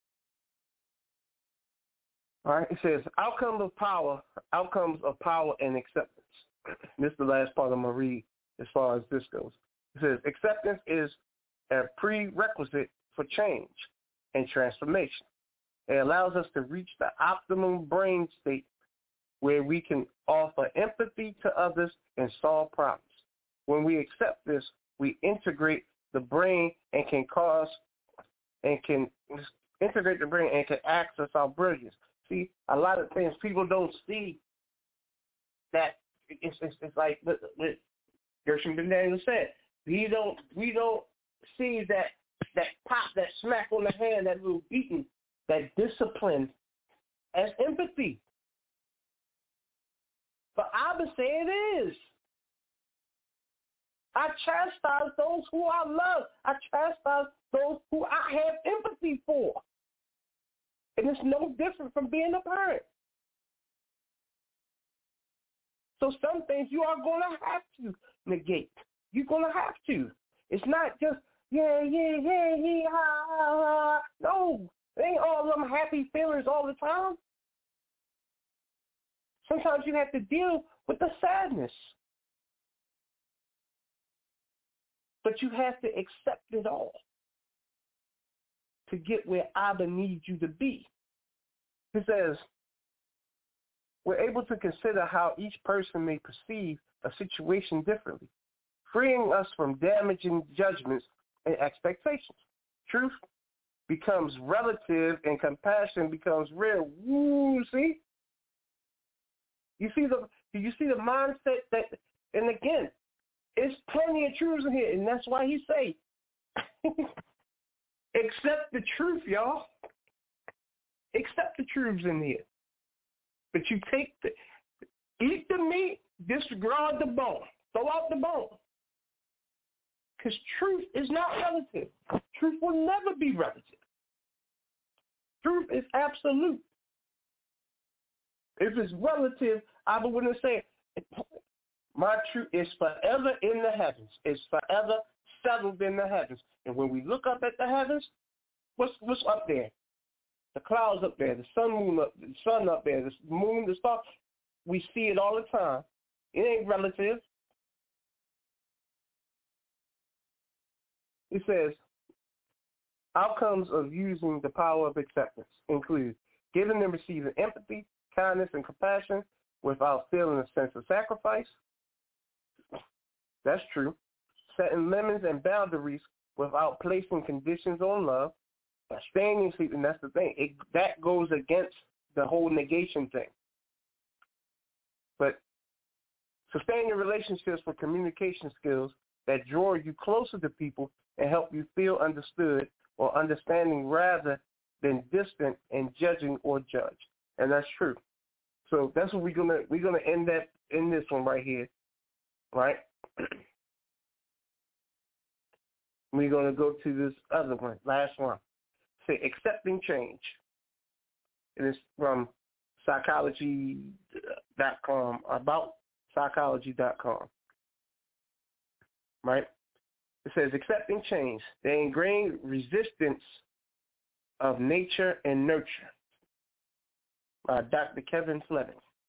All right, it says, outcomes of power, outcomes of power and acceptance. This is the last part I'm going to read as far as this goes. It says, acceptance is a prerequisite for change and transformation. It allows us to reach the optimum brain state where we can offer empathy to others and solve problems. When we accept this, we integrate the brain and can cause and can integrate the brain and can access our brilliance. See, a lot of things people don't see that it's, it's, it's like what Gershom Ben Daniel said. We don't we don't see that that pop, that smack on the hand, that little beating, that discipline as empathy. But Abba say it is. I chastise those who I love. I chastise those who I have empathy for. And it's no different from being a parent. So some things you are going to have to negate. You're going to have to. It's not just, yeah, yeah, yeah, yeah, ha, ha, ha. No, it ain't all them happy feelings all the time. Sometimes you have to deal with the sadness. But you have to accept it all to get where Abba needs you to be. He says, we're able to consider how each person may perceive a situation differently, freeing us from damaging judgments and expectations. Truth becomes relative and compassion becomes real. Woo, see? You see the do you see the mindset that, and again, it's plenty of truths in here, and that's why he say, accept the truth, y'all. Accept the truths in here. But you take the, eat the meat, disregard the bone. Throw out the bone. Because truth is not relative. Truth will never be relative. Truth is absolute. If it's relative, I wouldn't say, my truth is forever in the heavens. It's forever settled in the heavens. And when we look up at the heavens, what's what's up there? The clouds up there, the sun, moon up, the sun up there, the moon, the stars. We see it all the time. It ain't relative. It says, outcomes of using the power of acceptance include giving and receiving empathy, kindness, and compassion without feeling a sense of sacrifice. That's true. Setting limits and boundaries without placing conditions on love. Abstaining, and that's the thing. It, that goes against the whole negation thing. But sustaining relationships with communication skills that draw you closer to people and help you feel understood or understanding rather than distant and judging or judge. And that's true. So that's what we're gonna we're gonna end that in this one right here, right? We're gonna go to this other one, last one. Say accepting change. It is from psychology dot com, about psychology dot com. Right? It says accepting change, the ingrained resistance of nature and nurture. By Doctor Kevin Fleming.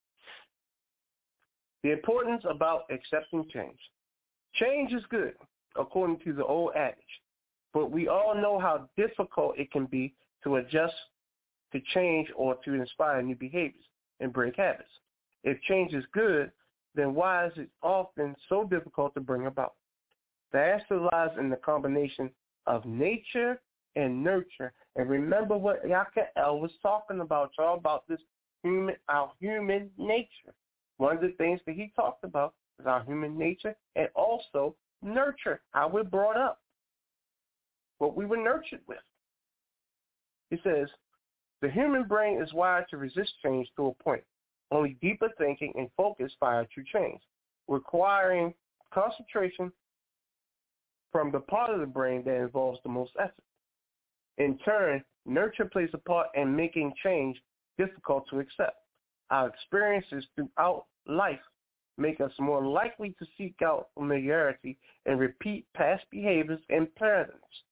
The importance about accepting change. Change is good, according to the old adage, but we all know how difficult it can be to adjust to change or to inspire new behaviors and break habits. If change is good, then why is it often so difficult to bring about? The answer lies in the combination of nature and nurture. And remember what Yakael was talking about, y'all, about this human, our human nature. One of the things that he talked about is our human nature and also nurture, how we're brought up, what we were nurtured with. He says, the human brain is wired to resist change to a point. Only deeper thinking and focus fire true change, requiring concentration from the part of the brain that involves the most effort. In turn, nurture plays a part in making change difficult to accept. Our experiences throughout life make us more likely to seek out familiarity and repeat past behaviors and patterns.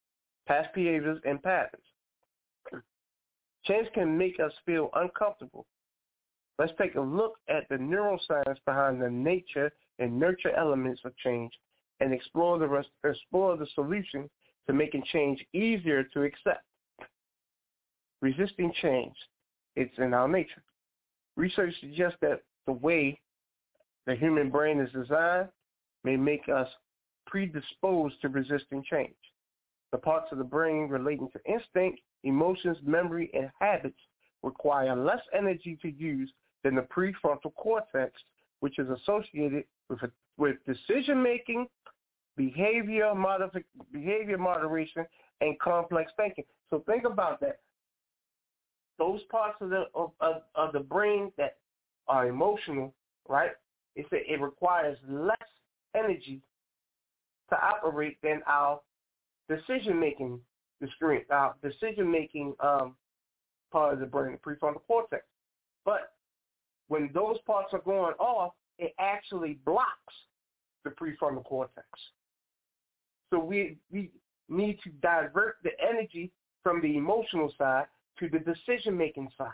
past behaviors, and patterns. Change can make us feel uncomfortable. Let's take a look at the neuroscience behind the nature and nurture elements of change and explore the, rest, explore the solution to making change easier to accept. Resisting change. It's in our nature. Research suggests that the way the human brain is designed may make us predisposed to resisting change. The parts of the brain relating to instinct, emotions, memory, and habits require less energy to use than the prefrontal cortex, which is associated with, a, with decision-making, behavior, modifi- behavior moderation, and complex thinking. So think about that. Those parts of the of, of, of the brain that are emotional, right? It said it requires less energy to operate than our decision-making, the screen, our decision-making um, part of the brain, the prefrontal cortex. But when those parts are going off, it actually blocks the prefrontal cortex. So we we need to divert the energy from the emotional side to the decision-making side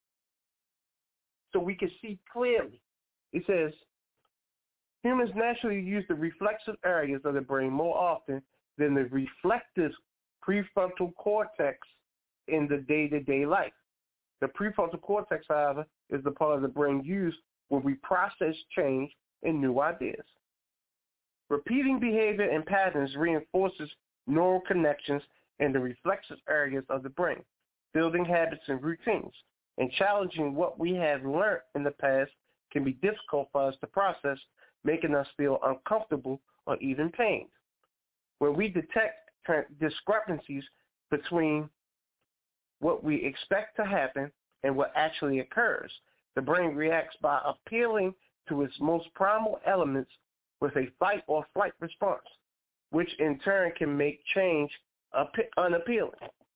so we can see clearly. It says, humans naturally use the reflexive areas of the brain more often than the reflective prefrontal cortex in the day-to-day life. The prefrontal cortex, however, is the part of the brain used when we process change and new ideas. Repeating behavior and patterns reinforces neural connections in the reflexive areas of the brain, building habits and routines, and challenging what we have learned in the past can be difficult for us to process, making us feel uncomfortable or even pained. When we detect discrepancies between what we expect to happen and what actually occurs, the brain reacts by appealing to its most primal elements with a fight or flight response, which in turn can make change unappealing.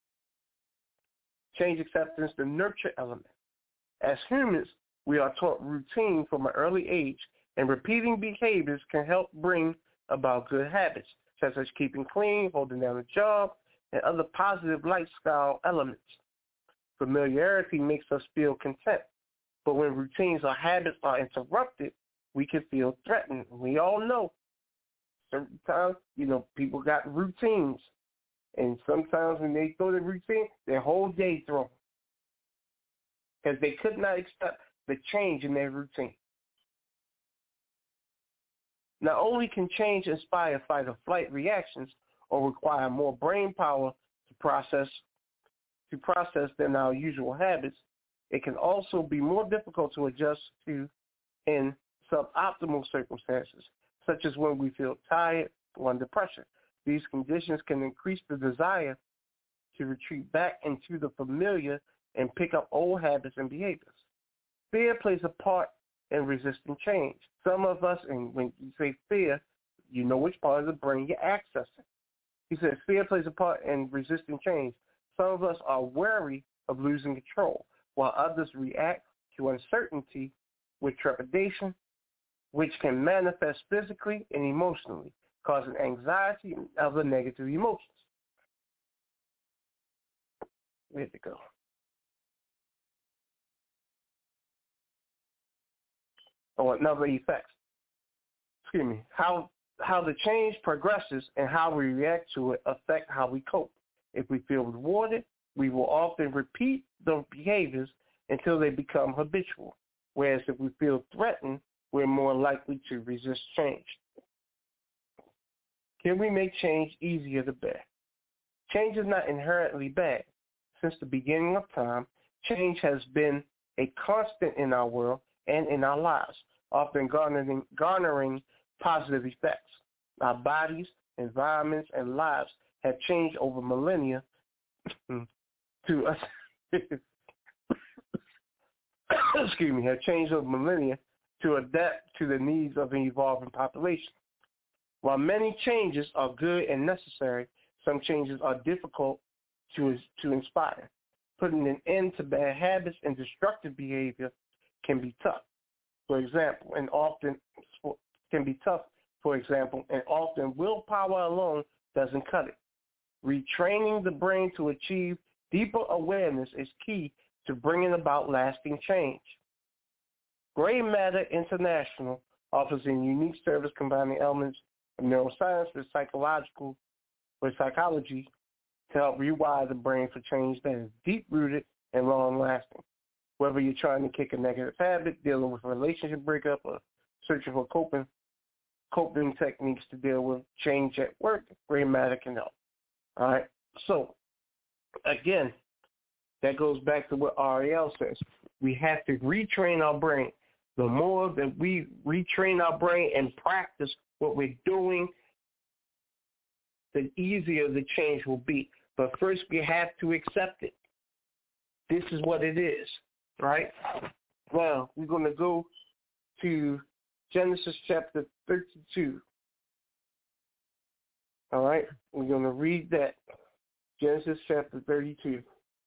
Change acceptance, the nurture element. As humans, we are taught routine from an early age, and repeating behaviors can help bring about good habits, such as keeping clean, holding down a job, and other positive lifestyle elements. Familiarity makes us feel content, but when routines or habits are interrupted, we can feel threatened. We all know certain times, you know, people got routines. And sometimes when they throw the routine, their whole day thrown. Because they could not accept the change in their routine. Not only can change inspire fight or flight reactions or require more brain power to process to process than our usual habits, it can also be more difficult to adjust to in suboptimal circumstances, such as when we feel tired or under pressure. These conditions can increase the desire to retreat back into the familiar and pick up old habits and behaviors. Fear plays a part in resisting change. Some of us, and when you say fear, you know which part of the brain you're accessing. He says fear plays a part in resisting change. Some of us are wary of losing control, while others react to uncertainty with trepidation, which can manifest physically and emotionally, causing anxiety and other negative emotions. Where'd it go? Oh, another effects. Excuse me. How how the change progresses and how we react to it affect how we cope. If we feel rewarded, we will often repeat the behaviors until they become habitual. Whereas if we feel threatened, we're more likely to resist change. Can we make change easier to bear? Change is not inherently bad. Since the beginning of time, change has been a constant in our world and in our lives, often garnering, garnering positive effects. Our bodies, environments, and lives have changed over millennia to us. excuse me, have changed over millennia to adapt to the needs of an evolving population. While many changes are good and necessary, some changes are difficult to, to inspire. Putting an end to bad habits and destructive behavior can be tough. For example, and often can be tough, for example, and often willpower alone doesn't cut it. Retraining the brain to achieve deeper awareness is key to bringing about lasting change. Gray Matter International offers a unique service combining elements of neuroscience with psychological with psychology to help rewire the brain for change that is deep-rooted and long-lasting. Whether you're trying to kick a negative habit, dealing with a relationship breakup, or searching for coping coping techniques to deal with change at work, Gray Matter can help. All right. So, again, that goes back to what Ariel says. We have to retrain our brain. The more that we retrain our brain and practice what we're doing, the easier the change will be. But first, we have to accept it. This is what it is, right? Now, we're going to go to Genesis chapter thirty-two. All right? We're going to read that. Genesis chapter thirty-two.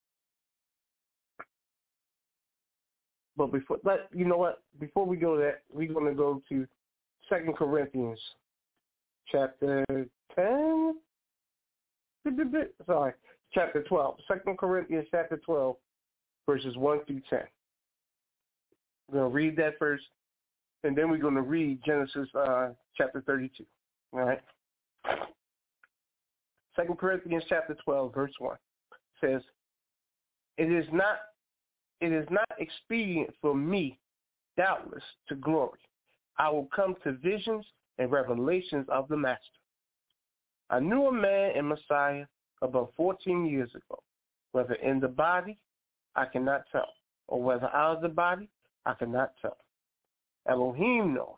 But before, let you know what? Before we go there, we're going to go to Second Corinthians chapter ten. Sorry, chapter twelve. Second Corinthians chapter twelve, verses one through ten. We're going to read that first, and then we're going to read Genesis uh, chapter thirty-two. All right. Second Corinthians chapter twelve, verse one says, "It is not, it is not expedient for me, doubtless, to glory. I will come to visions and revelations of the Master. I knew a man in Messiah about fourteen years ago, whether in the body, I cannot tell, or whether out of the body, I cannot tell. Elohim knows.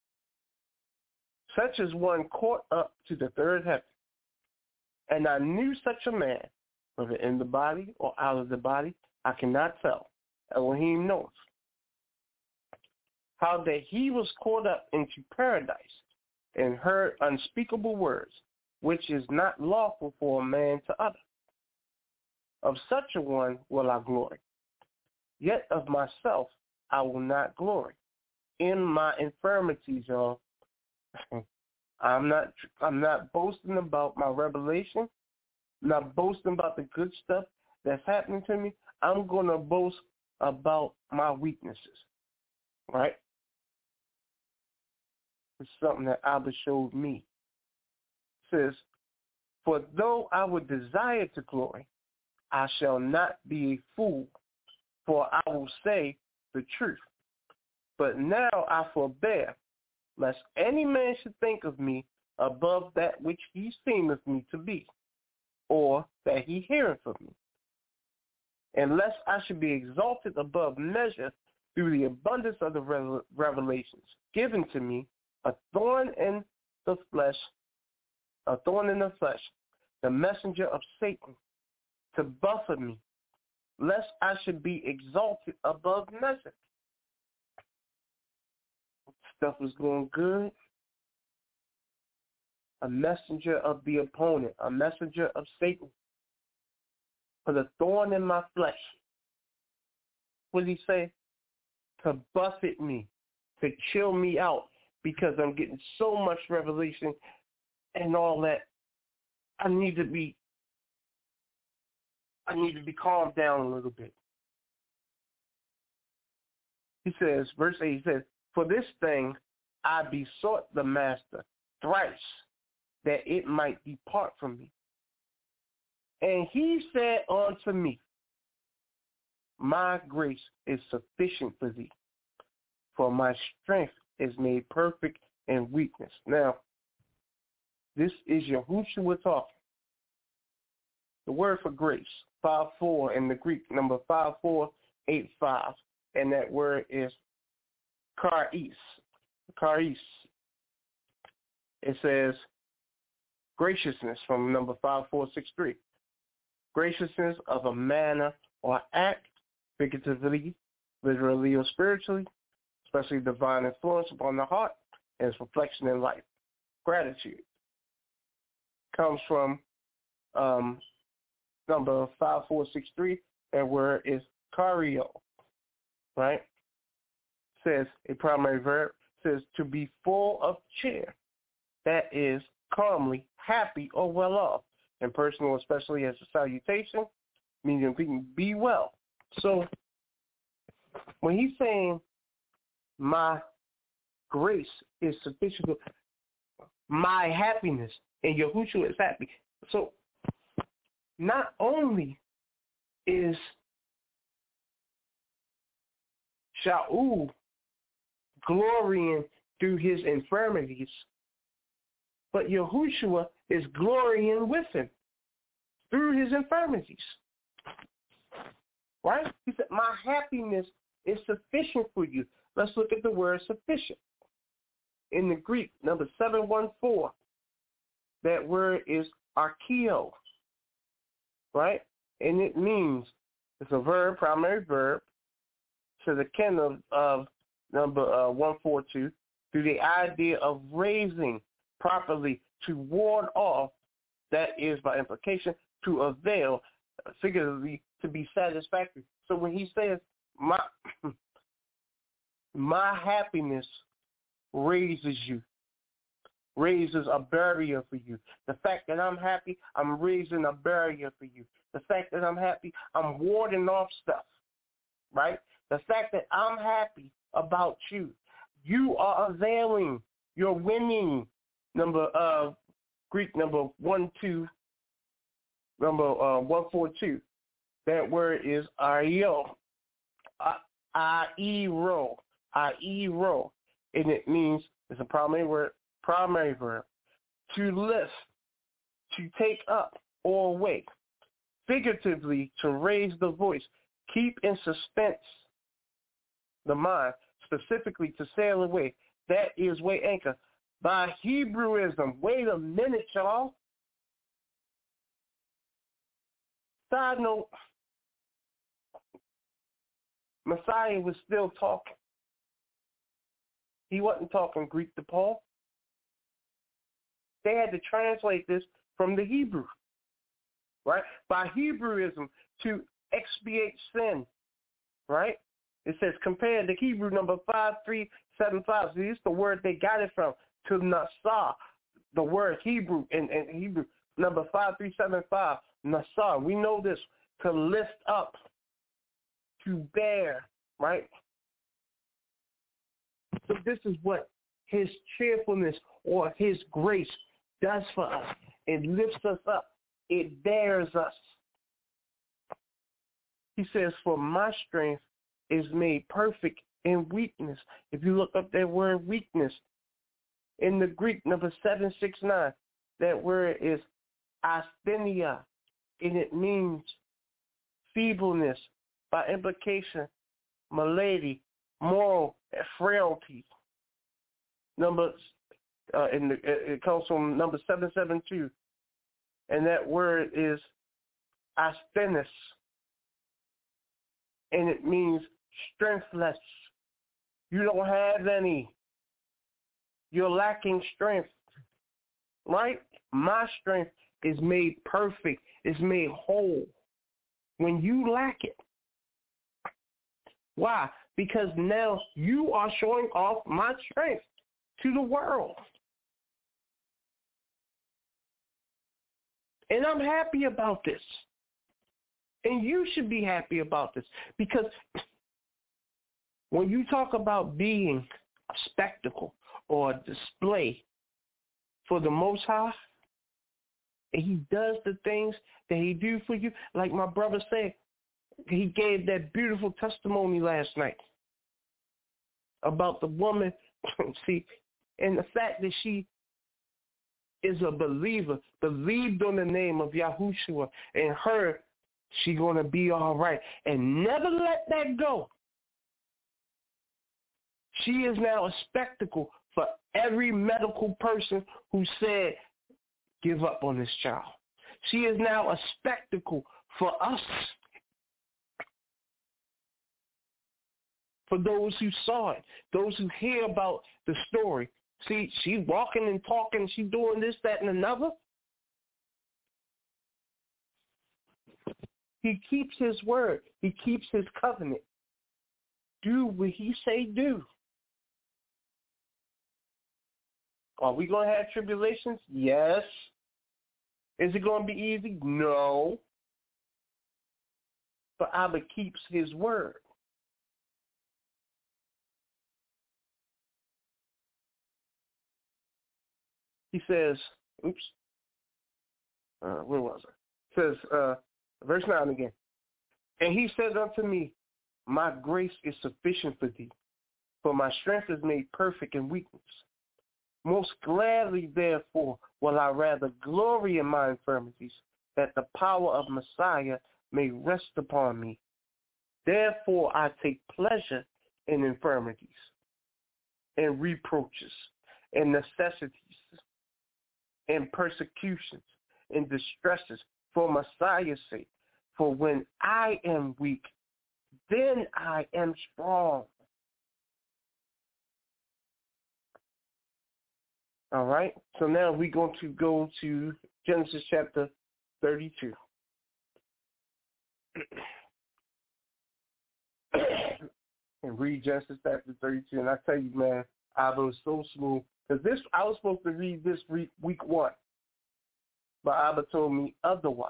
Such as one caught up to the third heaven. And I knew such a man, whether in the body or out of the body, I cannot tell. Elohim knows. How that he was caught up into paradise and heard unspeakable words, which is not lawful for a man to utter. Of such a one will I glory. Yet of myself I will not glory. In my infirmities, y'all. I'm not I'm not boasting about my revelation. I'm not boasting about the good stuff that's happening to me. I'm going to boast about my weaknesses. Right? It's something that Abba showed me. It says, for though I would desire to glory, I shall not be a fool, for I will say the truth. But now I forbear, lest any man should think of me above that which he seemeth me to be, or that he heareth of me. And lest I should be exalted above measure through the abundance of the revelations given to me, a thorn in the flesh, a thorn in the flesh, the messenger of Satan, to buffet me, lest I should be exalted above measure. Stuff was going good. A messenger of the opponent, a messenger of Satan, put a thorn in my flesh. What did he say? To buffet me, to chill me out, because I'm getting so much revelation and all that. I need to be, I need to be calmed down a little bit. He says, verse eight, he says, for this thing I besought the Master thrice, that it might depart from me. And he said unto me, my grace is sufficient for thee, for my strength is made perfect in weakness. Now, this is Yahushua talking. The word for grace, five four in the Greek, number five four eight five, and that word is charis. Charis. It says graciousness from number five four six three. Graciousness of a manner or act, figuratively, literally or spiritually, especially divine influence upon the heart and its reflection in life. Gratitude comes from um, number five four six three, and word is chario, right? Says a primary verb, says to be full of cheer, that is calmly, happy, or well off, and personal, especially as a salutation, meaning we can be well. So when he's saying my grace is sufficient, my happiness, and Yahushua is happy. So not only is Shaul glorying through his infirmities, but Yahushua is glorying with him through his infirmities. Right? He said, my happiness is sufficient for you. Let's look at the word sufficient. In the Greek, number seven one four, that word is archeo. Right? And it means, it's a verb, primary verb, to the kin of, of number uh, one forty-two, through the idea of raising properly to ward off, that is by implication, to avail, figuratively, to be satisfactory. So when he says, my, my happiness raises you, raises a barrier for you. The fact that I'm happy, I'm raising a barrier for you. The fact that I'm happy, I'm warding off stuff, right? The fact that I'm happy about you, you are availing, you're winning. Number uh, Greek number one two, number uh, one four two. That word is aio, airo, airo, and it means, it's a primary word, primary verb, to lift, to take up or away. Figuratively, to raise the voice, keep in suspense the mind, specifically to sail away. That is way anchor. By Hebrewism, wait a minute, y'all. Side note, Messiah was still talking. He wasn't talking Greek to Paul. They had to translate this from the Hebrew, right? By Hebrewism, to expiate sin, right? It says, compare the Hebrew number five three seven five. See, it's the word they got it from, to Nasah, the word Hebrew, in, in Hebrew, number five three seven five, Nasah. We know this, to lift up, to bear, right? So this is what his cheerfulness or his grace does for us. It lifts us up. It bears us. He says, for my strength is made perfect in weakness. If you look up that word weakness, in the Greek, number seven six nine, that word is asthenia, and it means feebleness, by implication, malady, moral frailty. Number, uh, in the, it comes from number seven seven two, and that word is asthenis, and it means strengthless. You don't have any. You're lacking strength, right? My strength is made perfect, is made whole when you lack it. Why? Because now you are showing off my strength to the world. And I'm happy about this. And you should be happy about this. Because when you talk about being a spectacle or a display for the Most High, and he does the things that he do for you, like my brother said, he gave that beautiful testimony last night about the woman, see, and the fact that she is a believer, believed on the name of Yahushua, and her, she going to be all right. And never let that go. She is now a spectacle for every medical person who said, give up on this child. She is now a spectacle for us, for those who saw it, those who hear about the story. See, she walking and talking, she doing this, that, and another. He keeps his word. He keeps his covenant. Do what he say do. Are we going to have tribulations? Yes. Is it going to be easy? No. But Abba keeps his word. He says, oops, uh, where was I? It says, uh, verse nine again. And he said unto me, my grace is sufficient for thee, for my strength is made perfect in weakness. Most gladly, therefore, will I rather glory in my infirmities, that the power of Messiah may rest upon me. Therefore, I take pleasure in infirmities, in reproaches, in necessities, in persecutions, in distresses, for Messiah's sake. For when I am weak, then I am strong. All right, so now we're going to go to Genesis chapter thirty-two. And read Genesis chapter thirty-two. And I tell you, man, I was so smooth. Because this, I was supposed to read this week, week one. But Abba told me otherwise.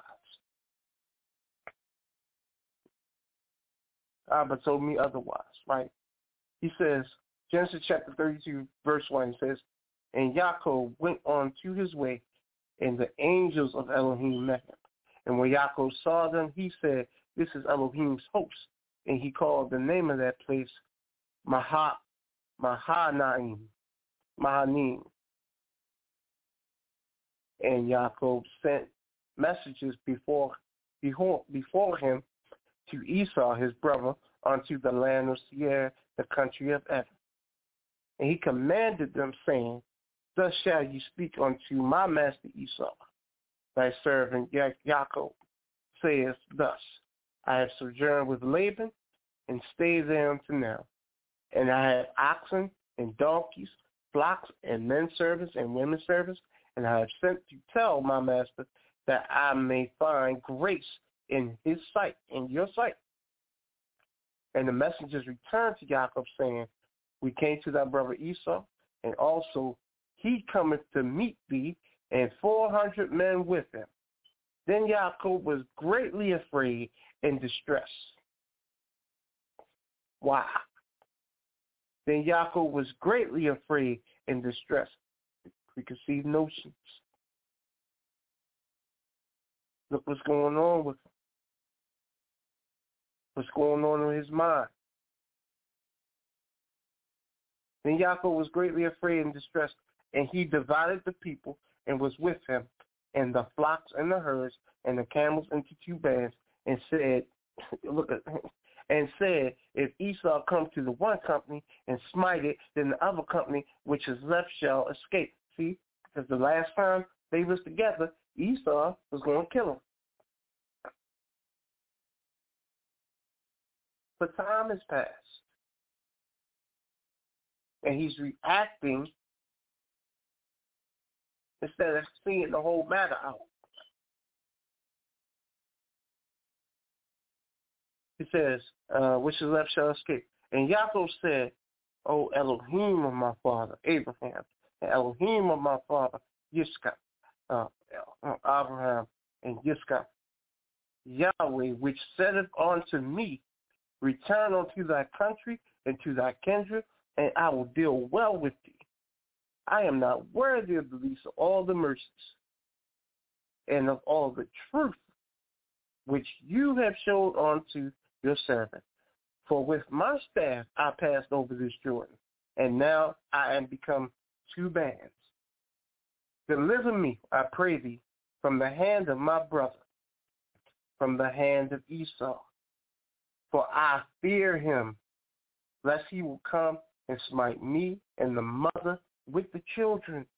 Abba told me otherwise, right? He says, Genesis chapter thirty-two, verse one, he says, and Yaakov went on to his way, and the angels of Elohim met him. And when Yaakov saw them, he said, this is Elohim's host. And he called the name of that place Maha, Mahanaim, Mahanim. And Yaakov sent messages before, before, before him to Esau, his brother, unto the land of Seir, the country of Edom. And he commanded them, saying, thus shall you speak unto my master Esau, thy servant Ya- Yaakov, saith thus, I have sojourned with Laban, and stayed there until now. And I have oxen and donkeys, flocks and men servants and women servants, and I have sent to tell my master that I may find grace in his sight, in your sight. And the messengers returned to Yaakov, saying, we came to thy brother Esau, and also he cometh to meet thee, and four hundred men with him. Then Yaakov was greatly afraid and distressed. Why? Then Yaakov was greatly afraid and distressed. Preconceived notions. Look what's going on with him. What's going on in his mind. Then Yaakov was greatly afraid and distressed, and he divided the people and was with him, and the flocks and the herds and the camels into two bands, and said, look at, and said, if Esau come to the one company and smite it, then the other company which is left shall escape. See, because the last time they was together, Esau was going to kill him. But time has passed. And he's reacting instead of seeing the whole matter out. He says, uh, which is left shall escape. And Yaakov said, O Elohim of my father, Abraham, and Elohim of my father, Yitzchak, uh, Abraham, and Yitzchak, Yahweh, which saideth unto me, return unto thy country and to thy kindred, and I will deal well with thee. I am not worthy of the least of all the mercies and of all the truth which you have showed unto your servant. For with my staff I passed over this Jordan, and now I am become two bands. Deliver me, I pray thee, from the hand of my brother, from the hand of Esau. For I fear him, lest he will come and smite me and the mother with the children.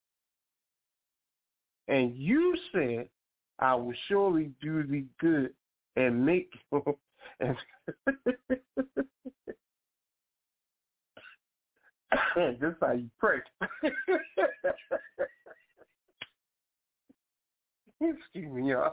And you said, I will surely do thee good and make and this is how you pray. Excuse me, y'all.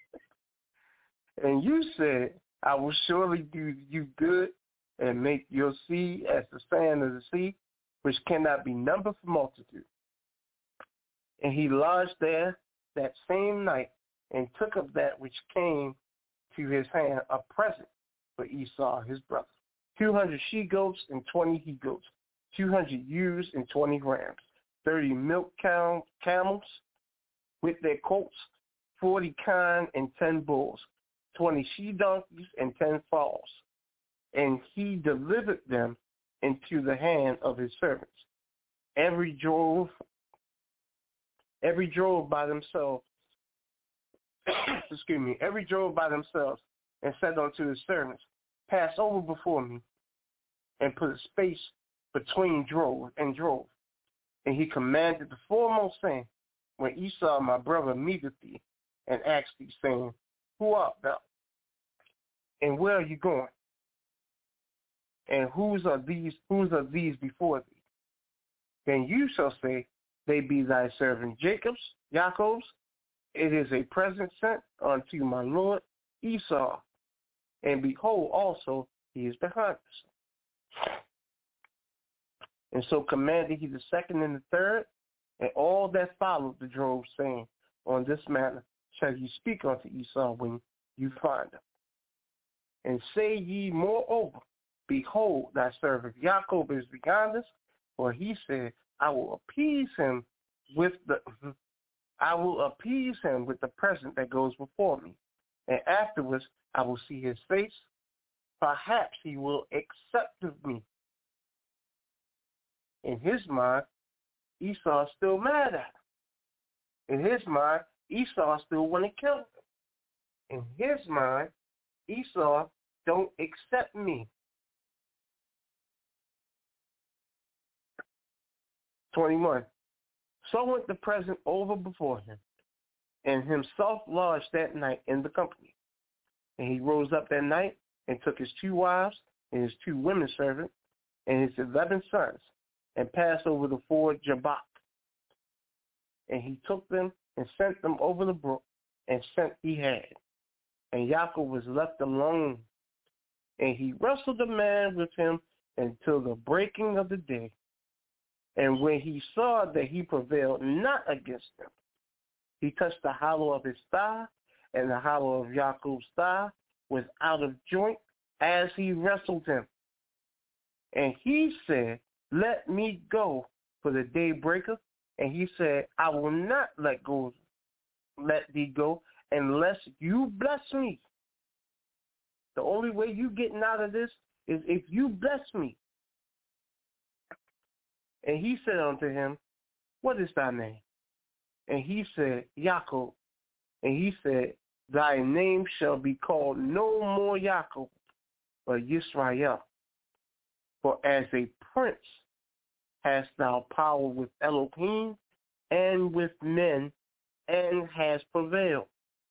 And you said, I will surely do you good and make your seed as the sand of the sea, which cannot be numbered for multitude. And he lodged there that same night and took of that which came to his hand a present for Esau his brother, two hundred she-goats and twenty he-goats, two hundred ewes and twenty rams, thirty milk cam- camels with their colts, forty kine and ten bulls, twenty she-donkeys and ten fowls. And he delivered them into the hand of his servants. Every drove, every drove by themselves, excuse me, every drove by themselves, and said unto his servants, pass over before me, and put a space between drove and drove. And he commanded the foremost, saying, when Esau my brother meeteth thee, and asked thee, saying, who art thou? And where are you going? And whose are these whose are these before thee? Then you shall say, they be thy servant Jacob's, Jacob's. It is a present sent unto my lord Esau. And behold, also he is behind us. And so commanded he the second and the third, and all that followed the drove, saying, on this manner shall you speak unto Esau when you find him. And say ye moreover, behold, thy servant Jacob is behind us, for he said, I will appease him with the I will appease him with the present that goes before me, and afterwards I will see his face. Perhaps he will accept of me. In his mind, Esau is still mad at him. In his mind, Esau still want to kill him. In his mind, Esau don't accept me. twenty-one. So went the present over before him, and himself lodged that night in the company. And he rose up that night and took his two wives and his two women servants and his eleven sons, and passed over the ford Jabbok. And he took them and sent them over the brook, and sent he had. And Jacob was left alone, and he wrestled a man with him until the breaking of the day. And when he saw that he prevailed not against him, he touched the hollow of his thigh, and the hollow of Jacob's thigh was out of joint as he wrestled him. And he said, let me go, for the day breaketh. And he said, I will not let go, let thee go, unless you bless me. The only way you getting out of this is if you bless me. And he said unto him, what is thy name? And he said, Jacob. And he said, thy name shall be called no more Jacob, but Yisrael. For as a prince hast thou power with Elohim and with men, and has prevailed.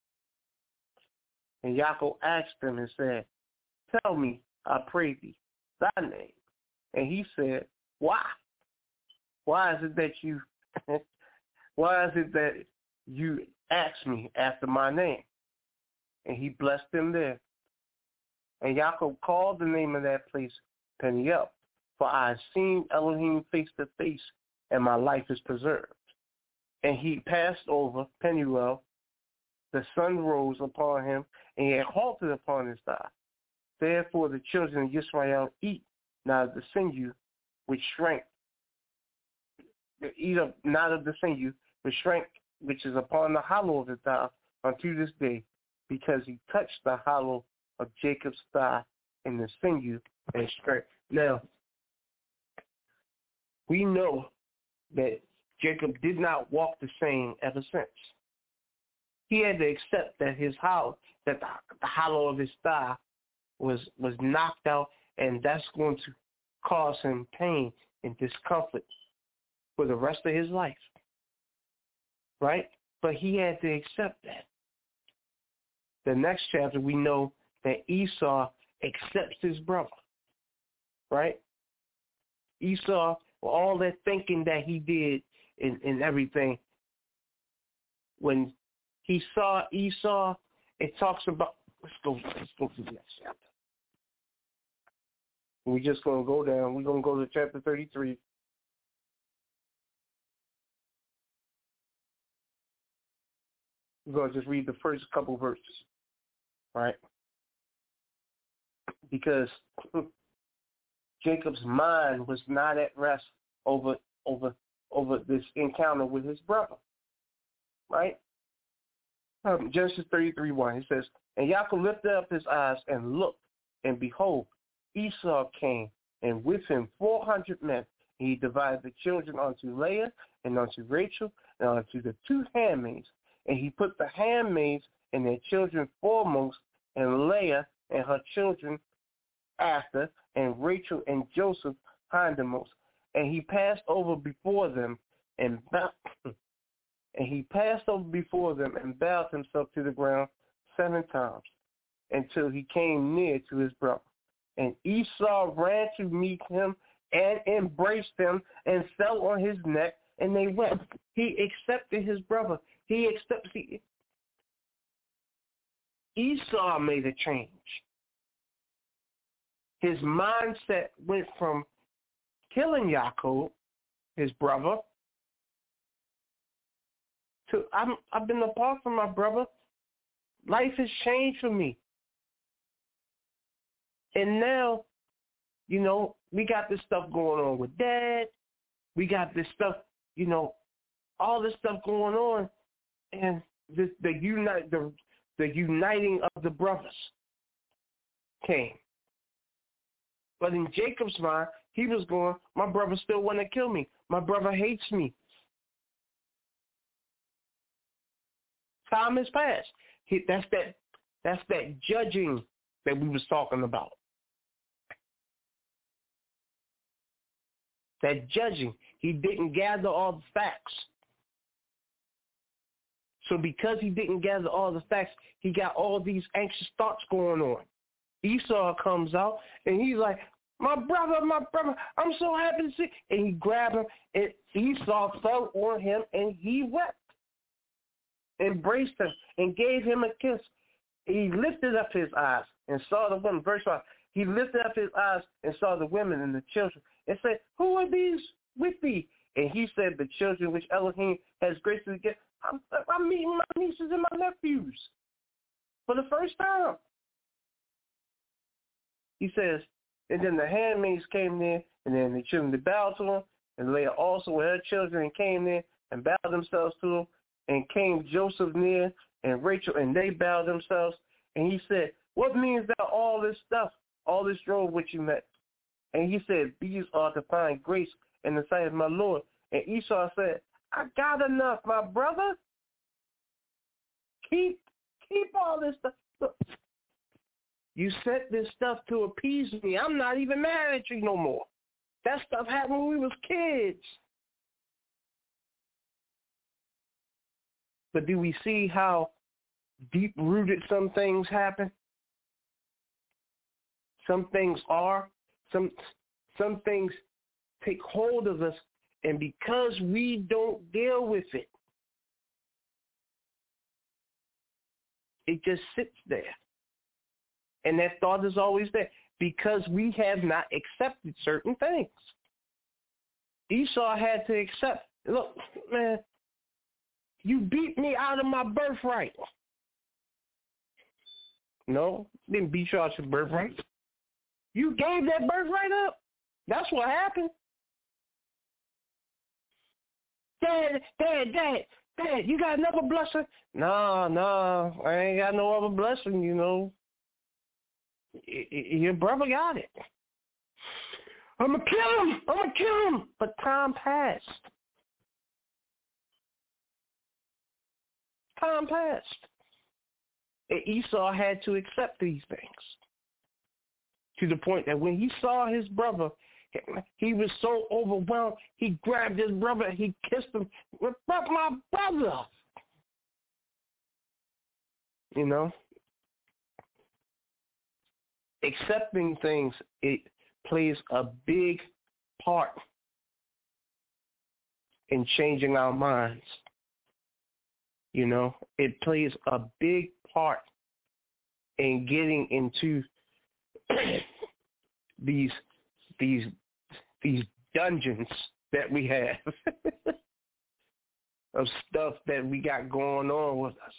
And Jacob asked him and said, tell me, I pray thee, thy name. And he said, why? Why is it that you, why is it that you ask me after my name? And he blessed him there. And Jacob called the name of that place Peniel, for I have seen Elohim face to face, and my life is preserved. And he passed over Peniel. The sun rose upon him, and he had halted upon his thigh. Therefore the children of Israel eat not of the sinew which shrank, eat of not of the sinew which shrank, which is upon the hollow of the thigh unto this day, because he touched the hollow of Jacob's thigh, and the sinew and strength. Now, we know that Jacob did not walk the same ever since. He had to accept that his hollow, that the, the hollow of his thigh was was knocked out, and that's going to cause him pain and discomfort for the rest of his life. Right? But he had to accept that. The next chapter, we know that Esau accepts his brother. Right? Esau, all that thinking that he did and, and everything, when he saw Esau, it talks about, let's go, let's go to the next chapter. We're just going to go down. We're going to go to chapter thirty-three. We're going to just read the first couple verses, right? Because Jacob's mind was not at rest over over over this encounter with his brother, right? Um, Genesis thirty-three one, it says, and Yaakov lifted up his eyes and looked, and behold, Esau came, and with him four hundred men. And he divided the children unto Leah and unto Rachel and unto the two handmaids. And he put the handmaids and their children foremost, and Leah and her children after, and Rachel and Joseph hindermost. And he passed over before them, and bow- and he passed over before them and bowed himself to the ground seven times, until he came near to his brother. And Esau ran to meet him and embraced him and fell on his neck, and they wept. He accepted his brother. He accepted. He, Esau made a change. His mindset went from killing Yaakov, his brother, to I'm, I've been apart from my brother. Life has changed for me. And now, you know, we got this stuff going on with Dad. We got this stuff, you know, all this stuff going on, and this, the unite the the uniting of the brothers came. But in Jacob's mind, he was going, my brother still want to kill me. My brother hates me. Time has passed. He, that's that. That's that judging that we was talking about. That judging. He didn't gather all the facts. So because he didn't gather all the facts, he got all these anxious thoughts going on. Esau comes out, and he's like, my brother, my brother, I'm so happy to see. And he grabbed him, and Esau fell on him, and he wept, embraced him, and gave him a kiss. He lifted up his eyes and saw the women. Verse five, he lifted up his eyes and saw the women and the children, and said, who are these with thee? And he said, the children which Elohim has graciously given. I'm, I'm meeting my nieces and my nephews for the first time. He says, and then the handmaids came there, and then the children bowed to him, and Leah also with her children came there and bowed themselves to him, and came Joseph near, and Rachel, and they bowed themselves. And he said, what means that all this stuff, all this drove which you met? And he said, these are to find grace in the sight of my Lord. And Esau said, I got enough, my brother. Keep, keep all this stuff. Look, you said this stuff to appease me. I'm not even mad at you no more. That stuff happened when we was kids. But do we see how deep-rooted some things happen? Some things are. Some, some things take hold of us, and because we don't deal with it, it just sits there. And that thought is always there because we have not accepted certain things. Esau had to accept, look, man, you beat me out of my birthright. No, didn't beat you out your birthright. You gave that birthright up. That's what happened. Dad, dad, dad, dad, you got another blessing? No, no, I ain't got no other blessing, you know. Your brother got it. I'm going to kill him. I'm going to kill him. But time passed. Time passed. And Esau had to accept these things. To the point that when he saw his brother, he was so overwhelmed, he grabbed his brother and he kissed him. But my brother. You know? Accepting things, it plays a big part in changing our minds. You know, it plays a big part in getting into these these these dungeons that we have. of stuff that we got going on with us.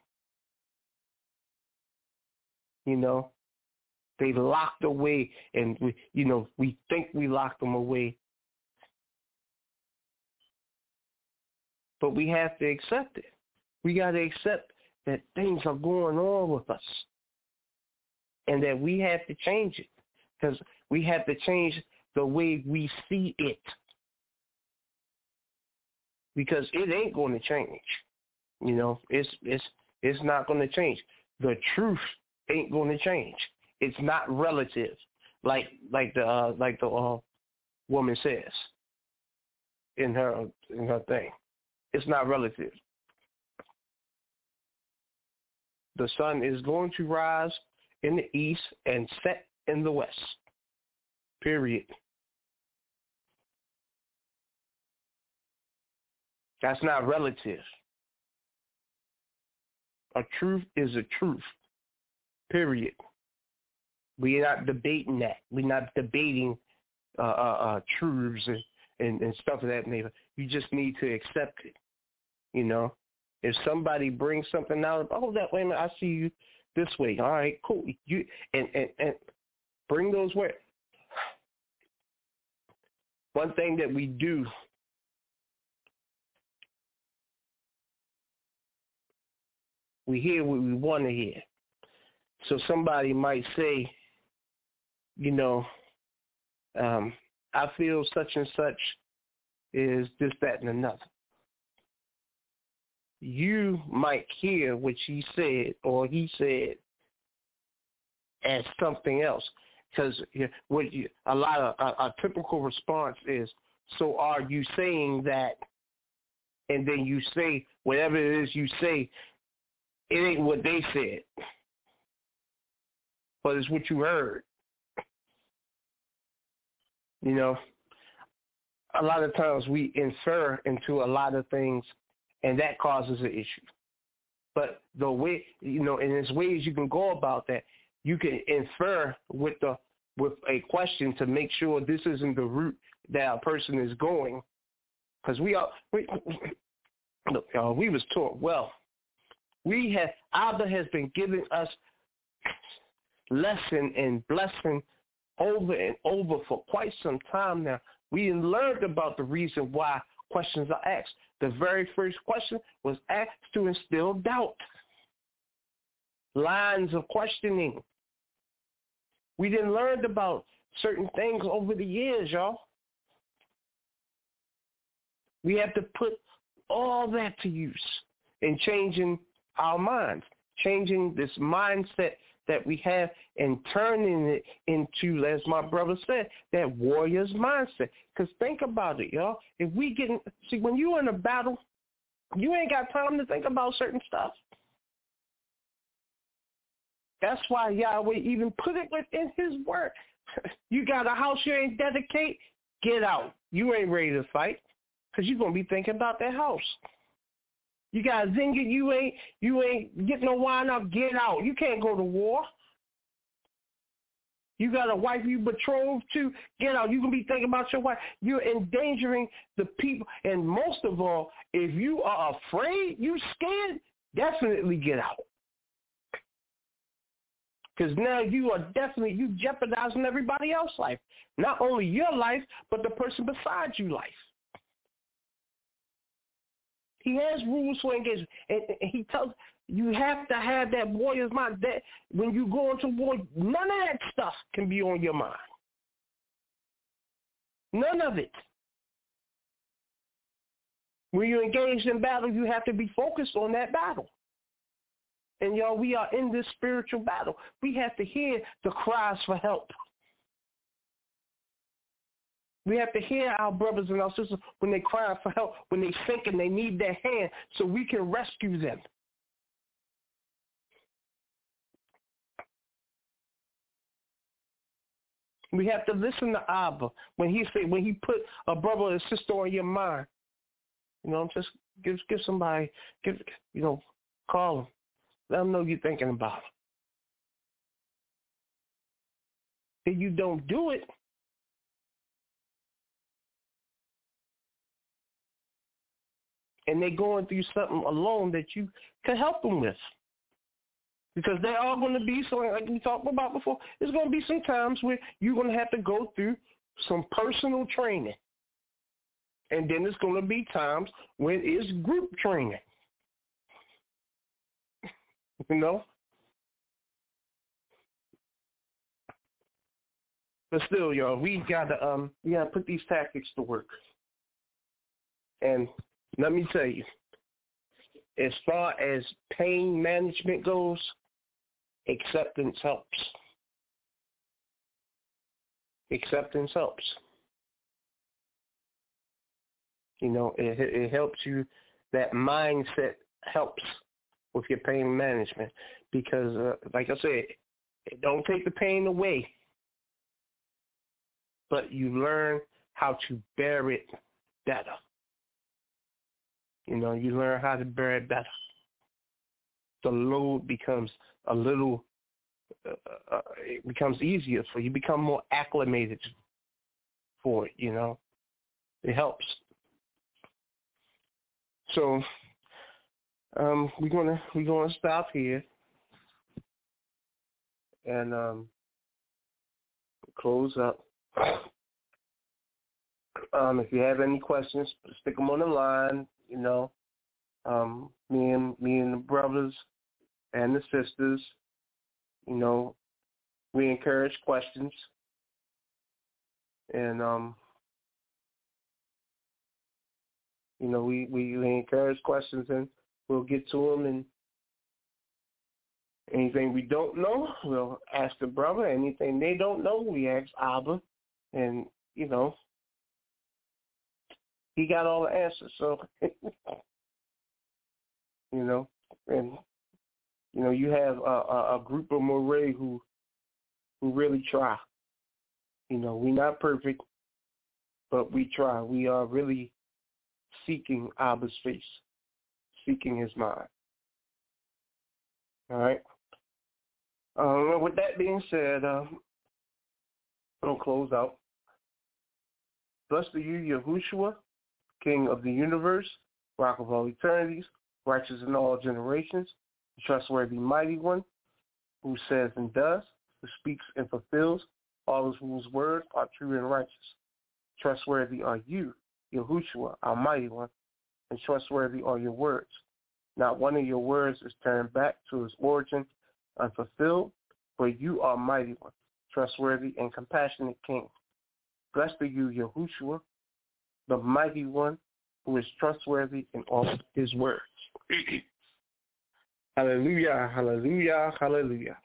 You know, they locked away, and we, you know, we think we locked them away, but we have to accept it. We got to accept that things are going on with us, and that we have to change it, because we have to change the way we see it, because it ain't going to change. You know, it's it's it's not going to change. The truth ain't going to change. It's not relative, like like the uh, like the uh, woman says in her in her thing. It's not relative. The sun is going to rise in the east and set in the west. Period. That's not relative. A truth is a truth. Period. We're not debating that. We're not debating uh, uh, uh, truths and, and, and stuff of that nature. You just need to accept it. You know, if somebody brings something out, oh, that way, I see you this way. All right, cool. You and and, and bring those words. One thing that we do, we hear what we want to hear. So somebody might say, you know, um, I feel such and such is this, that, and another. You might hear what she said or he said as something else, because what you, a lot of a, a typical response is, so are you saying that? And then you say whatever it is you say, it ain't what they said, but it's what you heard. You know, a lot of times we infer into a lot of things, and that causes an issue. But the way, you know, and there's ways you can go about that. You can infer with the with a question to make sure this isn't the route that a person is going, because we are. We, look, y'all, we was taught well. We have Abba has been giving us lesson and blessing over and over for quite some time now. We learned about the reason why questions are asked. The very first question was asked to instill doubt. Lines of questioning. We didn't learn about certain things over the years, y'all. We have to put all that to use in changing our minds, changing this mindset that we have and turning it into, as my brother said, that warrior's mindset. Because think about it, y'all. If we get, see, when you're in a battle, you ain't got time to think about certain stuff. That's why Yahweh even put it within his word. You got a house you ain't dedicate, get out. You ain't ready to fight because you're going to be thinking about that house. You got a zinger, you ain't you ain't getting no wine up, get out. You can't go to war. You got a wife you betrothed to, get out. You can be thinking about your wife. You're endangering the people. And most of all, if you are afraid, you scared, definitely get out. Because now you are definitely, you jeopardizing everybody else's life. Not only your life, but the person beside you life. He has rules for engagement. And, and he tells you have to have that warrior's mind. That when you go into war, none of that stuff can be on your mind. None of it. When you're engaged in battle, you have to be focused on that battle. And y'all, we are in this spiritual battle. We have to hear the cries for help. We have to hear our brothers and our sisters when they cry for help, when they sink and they need their hand, so we can rescue them. We have to listen to Abba when he say when he put a brother or a sister on your mind. You know, just give give somebody, give you know, call them, let them know you're thinking about them. If you don't do it, and they're going through something alone that you can help them with. Because there are going to be, so like we talked about before, there's going to be some times where you're going to have to go through some personal training. And then there's going to be times when it's group training. You know? But still, y'all, we gotta um we gotta put these tactics to work. And let me tell you, as far as pain management goes, acceptance helps. Acceptance helps. You know, it it helps you. That mindset helps with your pain management because, uh, like I said, it don't take the pain away, but you learn how to bear it better. You know, you learn how to bear it better. The load becomes a little, uh, uh, it becomes easier for you. You become more acclimated for it, you know. It helps. So um, we're gonna we're gonna stop here and um, close up. Um, if you have any questions, stick them on the line. You know, um, me and me and the brothers and the sisters. You know, we encourage questions, and um, you know, we, we we encourage questions, and we'll get to them. And anything we don't know, we'll ask the brother. Anything they don't know, we ask Abba, and you know. He got all the answers, so, you know, and, you know, you have a, a, a group of Moray who who really try. You know, we're not perfect, but we try. We are really seeking Abba's face, seeking his mind. All right? Um, with that being said, um, I'm going to close out. Blessed are you, Yahushua, King of the universe, Rock of all eternities, righteous in all generations, the trustworthy mighty one, who says and does, who speaks and fulfills, all of whose words are true and righteous. Trustworthy are you, Yahushua, our mighty one, and trustworthy are your words. Not one of your words is turned back to its origin unfulfilled, for you are mighty one, trustworthy and compassionate King. Blessed are you, Yahushua, the mighty one who is trustworthy in all his words. Hallelujah, hallelujah, hallelujah.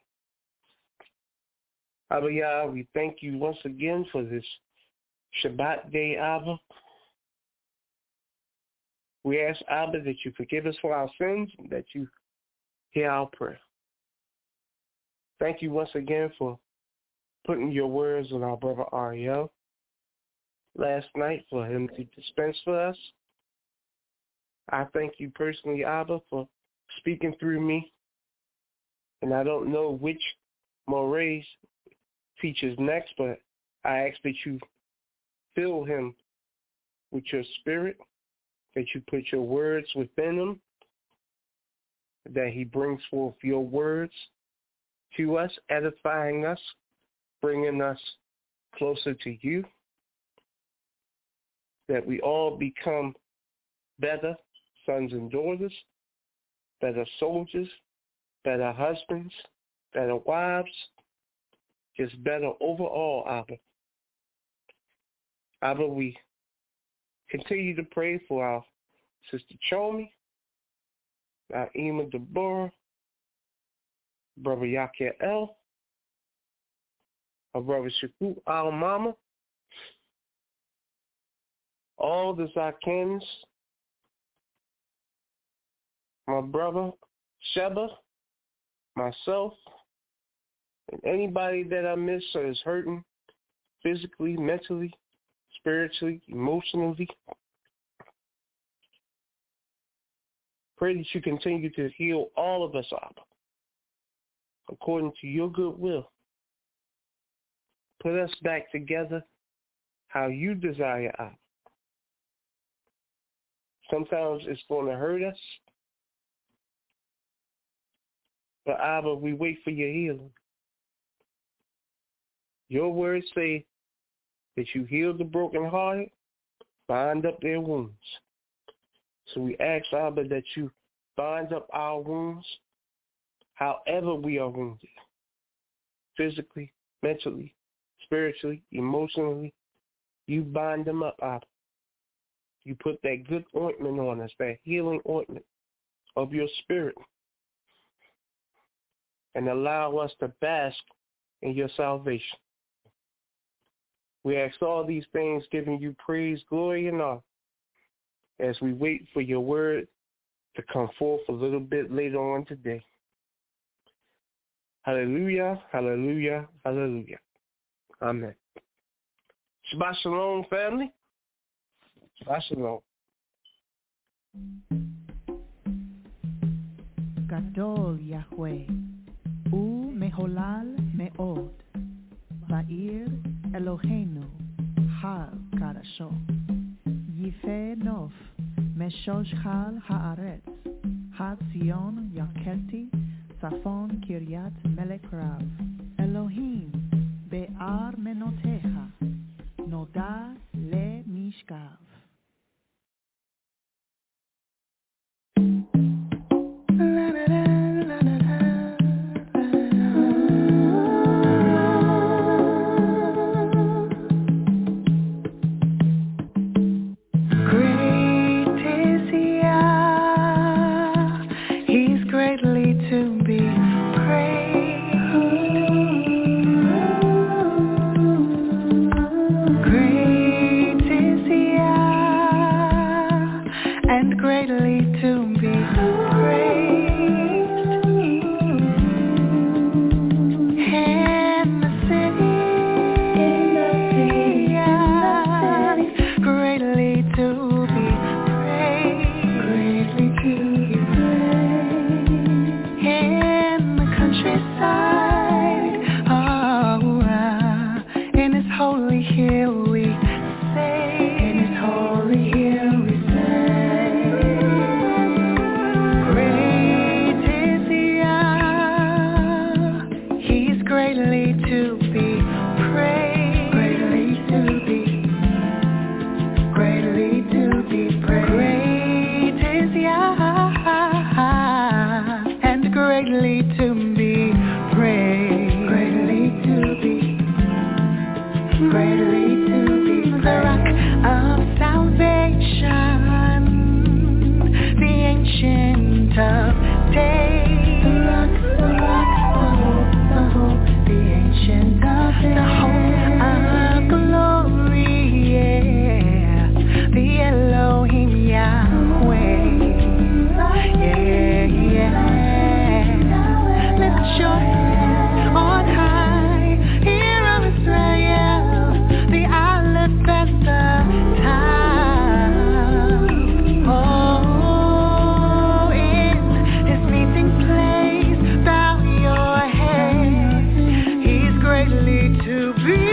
Abba Yah, we thank you once again for this Shabbat day, Abba. We ask, Abba, that you forgive us for our sins and that you hear our prayer. Thank you once again for putting your words on our brother Ariel last night for him to dispense for us. I thank you personally, Abba, for speaking through me. And I don't know which Morays teaches next, but I ask that you fill him with your spirit, that you put your words within him, that he brings forth your words to us, edifying us, bringing us closer to you, that we all become better sons and daughters, better soldiers, better husbands, better wives, just better overall, Abba. Abba, we continue to pray for our sister Chomi, our Ima Deborah, brother Yakiel, our brother Shaku Al Mama, all the Zakins, my brother Sheba, myself, and anybody that I miss or is hurting physically, mentally, spiritually, emotionally. Pray that you continue to heal all of us, Abba, according to your good will. Put us back together how you desire, Abba. Sometimes it's going to hurt us. But Abba, we wait for your healing. Your words say that you heal the brokenhearted, bind up their wounds. So we ask, Abba, that you bind up our wounds, however we are wounded, physically, mentally, spiritually, emotionally. You bind them up, Abba. You put that good ointment on us, that healing ointment of your spirit, and allow us to bask in your salvation. We ask all these things, giving you praise, glory, and honor, as we wait for your word to come forth a little bit later on today. Hallelujah, hallelujah, hallelujah. Amen. Shabbat shalom, family. Shabbat shalom. Gadol Yahweh, U meholal meod, Ba'ir Eloheinu, Har Karasho, Yife Nof, Meshosh Chal Haaretz, Har Zion Yakelti, Safon Kiryat Melech Rav, Elohim, Be'ar Menotecha, Noda Le Mishkav. To be